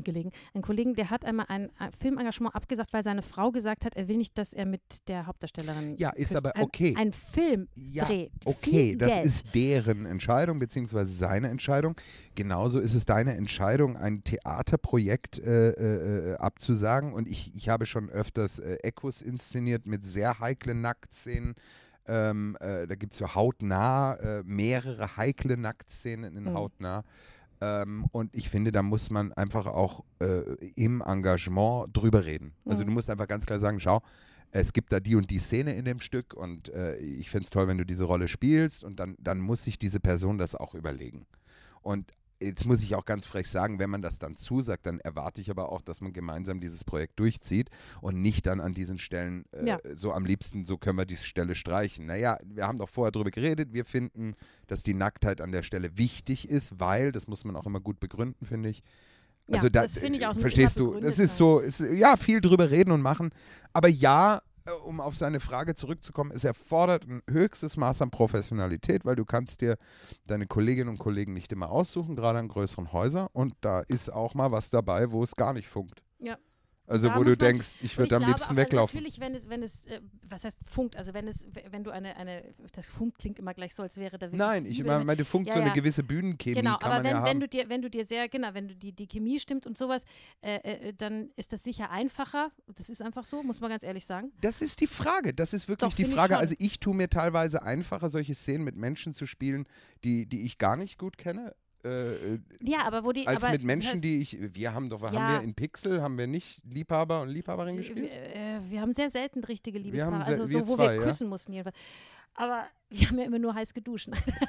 [SPEAKER 2] einmal ein Filmengagement abgesagt, weil seine Frau gesagt hat, er will nicht, dass er mit der Hauptdarstellerin
[SPEAKER 1] ist aber okay.
[SPEAKER 2] Ein Film dreht.
[SPEAKER 1] Okay, das ist deren Entscheidung, beziehungsweise seine Entscheidung. Genauso ist es deine Entscheidung, ein Theaterprojekt abzusagen. Und ich habe schon öfters Echos inszeniert mit sehr heiklen Nacktszenen. Da gibt es so hautnah mehrere heikle Nacktszenen in hautnah. Und ich finde, da muss man einfach auch im Engagement drüber reden. Also du musst einfach ganz klar sagen, schau, es gibt da die und die Szene in dem Stück und ich finde es toll, wenn du diese Rolle spielst und dann muss sich diese Person das auch überlegen. Und jetzt muss ich auch ganz frech sagen, wenn man das dann zusagt, dann erwarte ich aber auch, dass man gemeinsam dieses Projekt durchzieht und nicht dann an diesen Stellen so am liebsten, so können wir diese Stelle streichen. Naja, wir haben doch vorher drüber geredet, wir finden, dass die Nacktheit an der Stelle wichtig ist, weil, das muss man auch immer gut begründen, finde ich. Also das finde ich auch. Verstehst du, das ist so, viel drüber reden und machen, aber um auf seine Frage zurückzukommen, es erfordert ein höchstes Maß an Professionalität, weil du kannst dir deine Kolleginnen und Kollegen nicht immer aussuchen, gerade an größeren Häusern. Und da ist auch mal was dabei, wo es gar nicht funkt.
[SPEAKER 2] Ja.
[SPEAKER 1] Also wo du denkst, ich würde am liebsten weglaufen.
[SPEAKER 2] Natürlich, wenn es, was heißt funkt, also wenn du das Funkt klingt immer gleich so, als wäre da wirklich
[SPEAKER 1] Nein, ich meine, du funkt so eine gewisse Bühnenchemie,
[SPEAKER 2] genau,
[SPEAKER 1] kann
[SPEAKER 2] aber
[SPEAKER 1] man haben.
[SPEAKER 2] wenn die Chemie stimmt und sowas, dann ist das sicher einfacher. Das ist einfach so, muss man ganz ehrlich sagen.
[SPEAKER 1] Das ist die Frage, das ist wirklich die Frage. Also ich tue mir teilweise einfacher, solche Szenen mit Menschen zu spielen, die ich gar nicht gut kenne. Als mit Menschen, haben wir in Pixel, haben wir nicht Liebhaber und Liebhaberin gespielt?
[SPEAKER 2] Wir haben sehr selten richtige Liebespaare, wo wir küssen mussten jedenfalls. Aber wir haben ja immer nur heiß geduscht.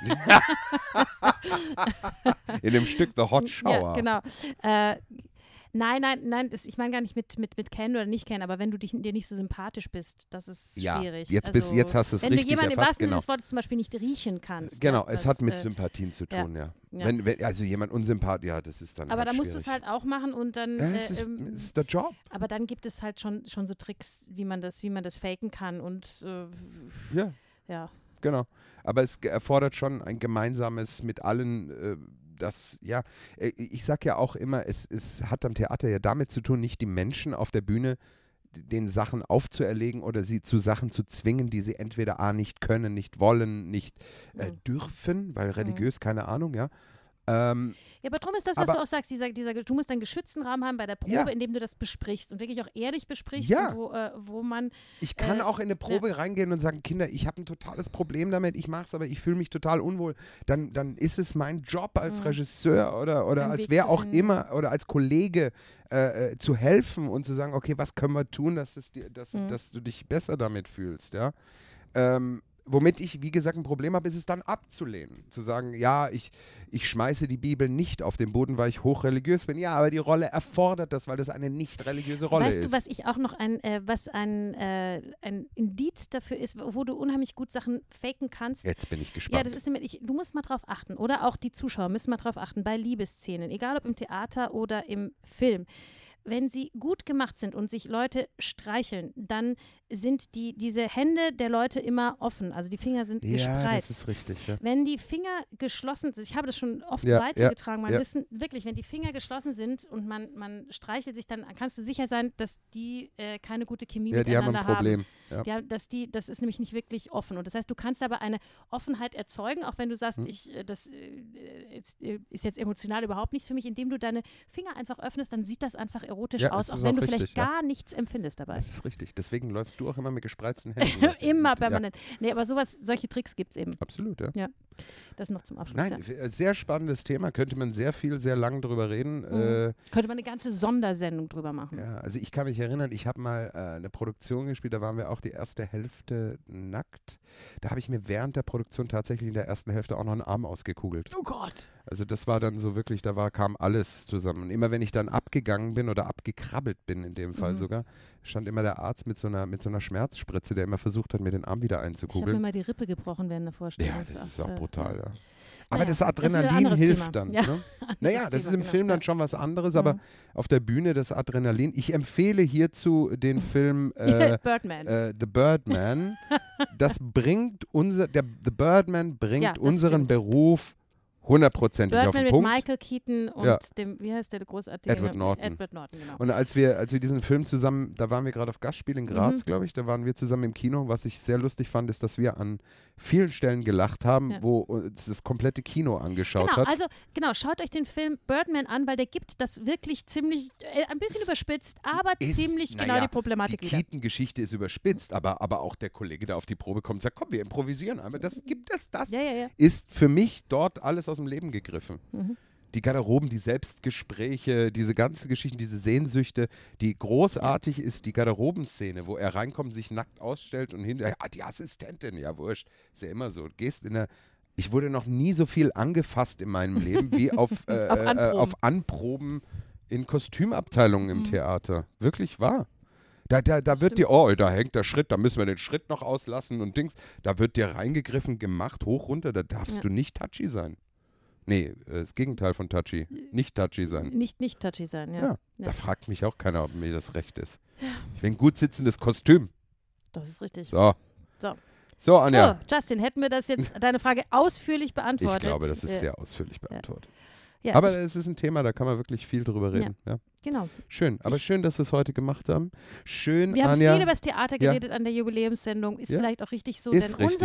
[SPEAKER 1] In dem Stück The Hot Shower.
[SPEAKER 2] Ja, genau. Nein, ich meine gar nicht mit kennen oder nicht kennen, aber wenn du dir nicht so sympathisch bist, das ist schwierig.
[SPEAKER 1] Jetzt hast du es richtig erfasst.
[SPEAKER 2] Wenn du jemanden im wahrsten Sinne des Wortes zum Beispiel nicht riechen kannst.
[SPEAKER 1] Genau, es hat mit Sympathien zu tun, ja. Wenn also jemand unsympathisch, das ist dann
[SPEAKER 2] aber
[SPEAKER 1] halt
[SPEAKER 2] da musst du es halt auch machen und dann
[SPEAKER 1] es ist der Job.
[SPEAKER 2] Aber dann gibt es halt schon so Tricks, wie man das faken kann und ja.
[SPEAKER 1] Genau, aber es erfordert schon ein gemeinsames mit allen ich sag ja auch immer, es hat am Theater ja damit zu tun, nicht die Menschen auf der Bühne den Sachen aufzuerlegen oder sie zu Sachen zu zwingen, die sie entweder nicht können, nicht wollen, nicht dürfen, weil religiös, keine Ahnung, ja.
[SPEAKER 2] Aber darum ist das, was du auch sagst, du musst einen geschützten Rahmen haben bei der Probe, in dem du das besprichst und wirklich auch ehrlich besprichst, wo man...
[SPEAKER 1] Ich kann auch in eine Probe reingehen und sagen, Kinder, ich habe ein totales Problem damit, ich mache es, aber ich fühle mich total unwohl. Dann ist es mein Job als Regisseur oder als wer auch immer oder als Kollege zu helfen und zu sagen, okay, was können wir tun, dass du dich besser damit fühlst, ja. womit ich, wie gesagt, ein Problem habe, ist es dann abzulehnen. Zu sagen, ja, ich schmeiße die Bibel nicht auf den Boden, weil ich hochreligiös bin. Ja, aber die Rolle erfordert das, weil das eine nicht religiöse Rolle ist.
[SPEAKER 2] Weißt du, was ich auch noch ein Indiz dafür ist, wo du unheimlich gut Sachen faken kannst?
[SPEAKER 1] Jetzt bin ich gespannt.
[SPEAKER 2] Ja, das ist nämlich, du musst mal drauf achten, oder auch die Zuschauer müssen mal drauf achten, bei Liebesszenen, egal ob im Theater oder im Film. Wenn sie gut gemacht sind und sich Leute streicheln, dann sind diese Hände der Leute immer offen. Also die Finger sind gespreizt.
[SPEAKER 1] Ja, das ist richtig. Ja.
[SPEAKER 2] Wenn die Finger geschlossen sind, ich habe das schon oft weitergetragen, Wissen, wirklich, wenn die Finger geschlossen sind und man streichelt sich, dann kannst du sicher sein, dass die keine gute Chemie miteinander haben. Ja. Das ist nämlich nicht wirklich offen. Und das heißt, du kannst aber eine Offenheit erzeugen, auch wenn du sagst, das ist jetzt emotional überhaupt nichts für mich, indem du deine Finger einfach öffnest, dann sieht das einfach erotisch aus, auch wenn du vielleicht gar nichts empfindest dabei.
[SPEAKER 1] Das ist richtig. Deswegen läufst du auch immer mit gespreizten Händen.
[SPEAKER 2] Immer permanent. Ja. Nee, aber solche Tricks gibt es eben.
[SPEAKER 1] Absolut, ja.
[SPEAKER 2] Ja. Das noch zum Abschluss.
[SPEAKER 1] Nein, sehr spannendes Thema. Könnte man sehr lang drüber reden.
[SPEAKER 2] Könnte man eine ganze Sondersendung drüber machen.
[SPEAKER 1] Ja, also ich kann mich erinnern, ich habe mal eine Produktion gespielt, da waren wir auch die erste Hälfte nackt. Da habe ich mir während der Produktion tatsächlich in der ersten Hälfte auch noch einen Arm ausgekugelt.
[SPEAKER 2] Oh Gott.
[SPEAKER 1] Also das war dann so wirklich, kam alles zusammen. Und immer wenn ich dann abgegangen bin oder abgekrabbelt bin, in dem Fall sogar, stand immer der Arzt mit so einer Schmerzspritze, der immer versucht hat, mir den Arm wieder einzukugeln.
[SPEAKER 2] Ich habe mir mal die Rippe gebrochen während der Vorstellung.
[SPEAKER 1] Ja, das ist auch brutal, ja. Aber das Adrenalin hilft dann.
[SPEAKER 2] Ja,
[SPEAKER 1] ne? Naja, das ist im Film dann schon was anderes, aber auf der Bühne das Adrenalin. Ich empfehle hierzu den Film
[SPEAKER 2] Birdman.
[SPEAKER 1] The Birdman. Das bringt The Birdman bringt unseren Beruf 100%ig auf den Punkt.
[SPEAKER 2] Mit Michael Keaton und dem, wie heißt der großartige?
[SPEAKER 1] Edward Norton,
[SPEAKER 2] genau.
[SPEAKER 1] Und als wir diesen Film zusammen, da waren wir gerade auf Gastspiel in Graz, glaube ich, da waren wir zusammen im Kino. Was ich sehr lustig fand, ist, dass wir an vielen Stellen gelacht haben, wo uns das komplette Kino angeschaut hat.
[SPEAKER 2] Also schaut euch den Film Birdman an, weil der gibt das wirklich ziemlich, ein bisschen überspitzt, aber ziemlich genau die Problematik wieder.
[SPEAKER 1] Die Keaton-Geschichte ist überspitzt, aber auch der Kollege, der auf die Probe kommt, sagt, komm, wir improvisieren. Aber das ist für mich dort alles aus dem Leben gegriffen. Die Garderoben, die Selbstgespräche, diese ganze Geschichte, diese Sehnsüchte, die großartig ist, die Garderobenszene, wo er reinkommt, sich nackt ausstellt und hinterher, die Assistentin, ja wurscht, ist ja immer so. Ich wurde noch nie so viel angefasst in meinem Leben wie auf Anproben in Kostümabteilungen im Theater. Wirklich wahr. Da wird dir, da hängt der Schritt, da müssen wir den Schritt noch auslassen und Dings. Da wird dir reingegriffen, gemacht, hoch, runter, da darfst du nicht touchy sein. Nee, das Gegenteil von touchy. Nicht touchy sein.
[SPEAKER 2] Nicht touchy sein, ja.
[SPEAKER 1] Da fragt mich auch keiner, ob mir das recht ist. Ja. Ich will ein gut sitzendes Kostüm.
[SPEAKER 2] Das ist richtig.
[SPEAKER 1] So, Anja.
[SPEAKER 2] So, Justin, hätten wir das jetzt, deine Frage ausführlich beantwortet?
[SPEAKER 1] Ich glaube, das ist sehr ausführlich beantwortet. Ja, aber es ist ein Thema, da kann man wirklich viel drüber reden. Ja.
[SPEAKER 2] Genau.
[SPEAKER 1] Schön, aber schön, dass wir es heute gemacht haben. Schön,
[SPEAKER 2] wir haben
[SPEAKER 1] Anja,
[SPEAKER 2] viel über das Theater geredet an der Jubiläumssendung. Ist vielleicht auch richtig so, denn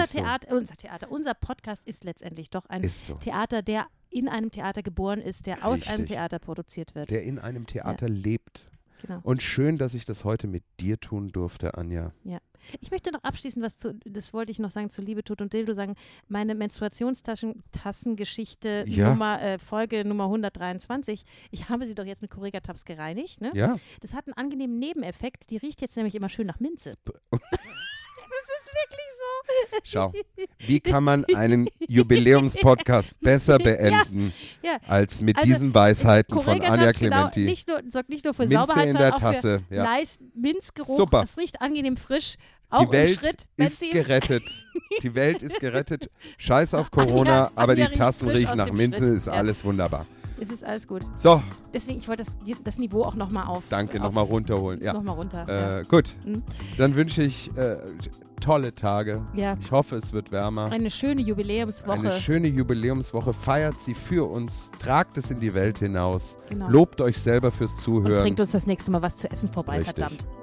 [SPEAKER 2] unser Podcast ist letztendlich doch ein Theater, der in einem Theater geboren ist, der aus einem Theater produziert wird.
[SPEAKER 1] Der in einem Theater lebt.
[SPEAKER 2] Genau.
[SPEAKER 1] Und schön, dass ich das heute mit dir tun durfte, Anja.
[SPEAKER 2] Ja. Ich möchte noch abschließend das wollte ich noch sagen, zu Liebe, Tod und Dildo sagen, meine Menstruationstassengeschichte Folge Nummer 123, ich habe sie doch jetzt mit Correga Tabs gereinigt. Ne?
[SPEAKER 1] Ja.
[SPEAKER 2] Das hat einen angenehmen Nebeneffekt, die riecht jetzt nämlich immer schön nach Minze. Das ist wirklich so.
[SPEAKER 1] Schau, wie kann man einen Jubiläumspodcast besser beenden als mit diesen Weisheiten von Anja Clementi?
[SPEAKER 2] Sorgt nicht nur für
[SPEAKER 1] Minze
[SPEAKER 2] Sauberheit,
[SPEAKER 1] in
[SPEAKER 2] sondern
[SPEAKER 1] der Tasse,
[SPEAKER 2] auch für leicht Minzgeruch.
[SPEAKER 1] Super.
[SPEAKER 2] Es riecht angenehm frisch. Auch
[SPEAKER 1] die Welt
[SPEAKER 2] im Schritt,
[SPEAKER 1] ist gerettet. Die Welt ist gerettet. Scheiß auf Corona, aber die Tassen riechen nach Minze. Ist alles wunderbar.
[SPEAKER 2] Es ist alles gut.
[SPEAKER 1] So.
[SPEAKER 2] Deswegen, ich wollte das Niveau auch nochmal
[SPEAKER 1] nochmal runterholen. Ja.
[SPEAKER 2] Nochmal runter.
[SPEAKER 1] Gut. Dann wünsche ich tolle Tage.
[SPEAKER 2] Ja.
[SPEAKER 1] Ich hoffe, es wird wärmer.
[SPEAKER 2] Eine schöne Jubiläumswoche. Feiert sie für uns. Tragt es in die Welt hinaus. Genau.
[SPEAKER 1] Lobt euch selber fürs Zuhören.
[SPEAKER 2] Und bringt uns das nächste Mal was zu essen vorbei,
[SPEAKER 1] Richtig.
[SPEAKER 2] verdammt.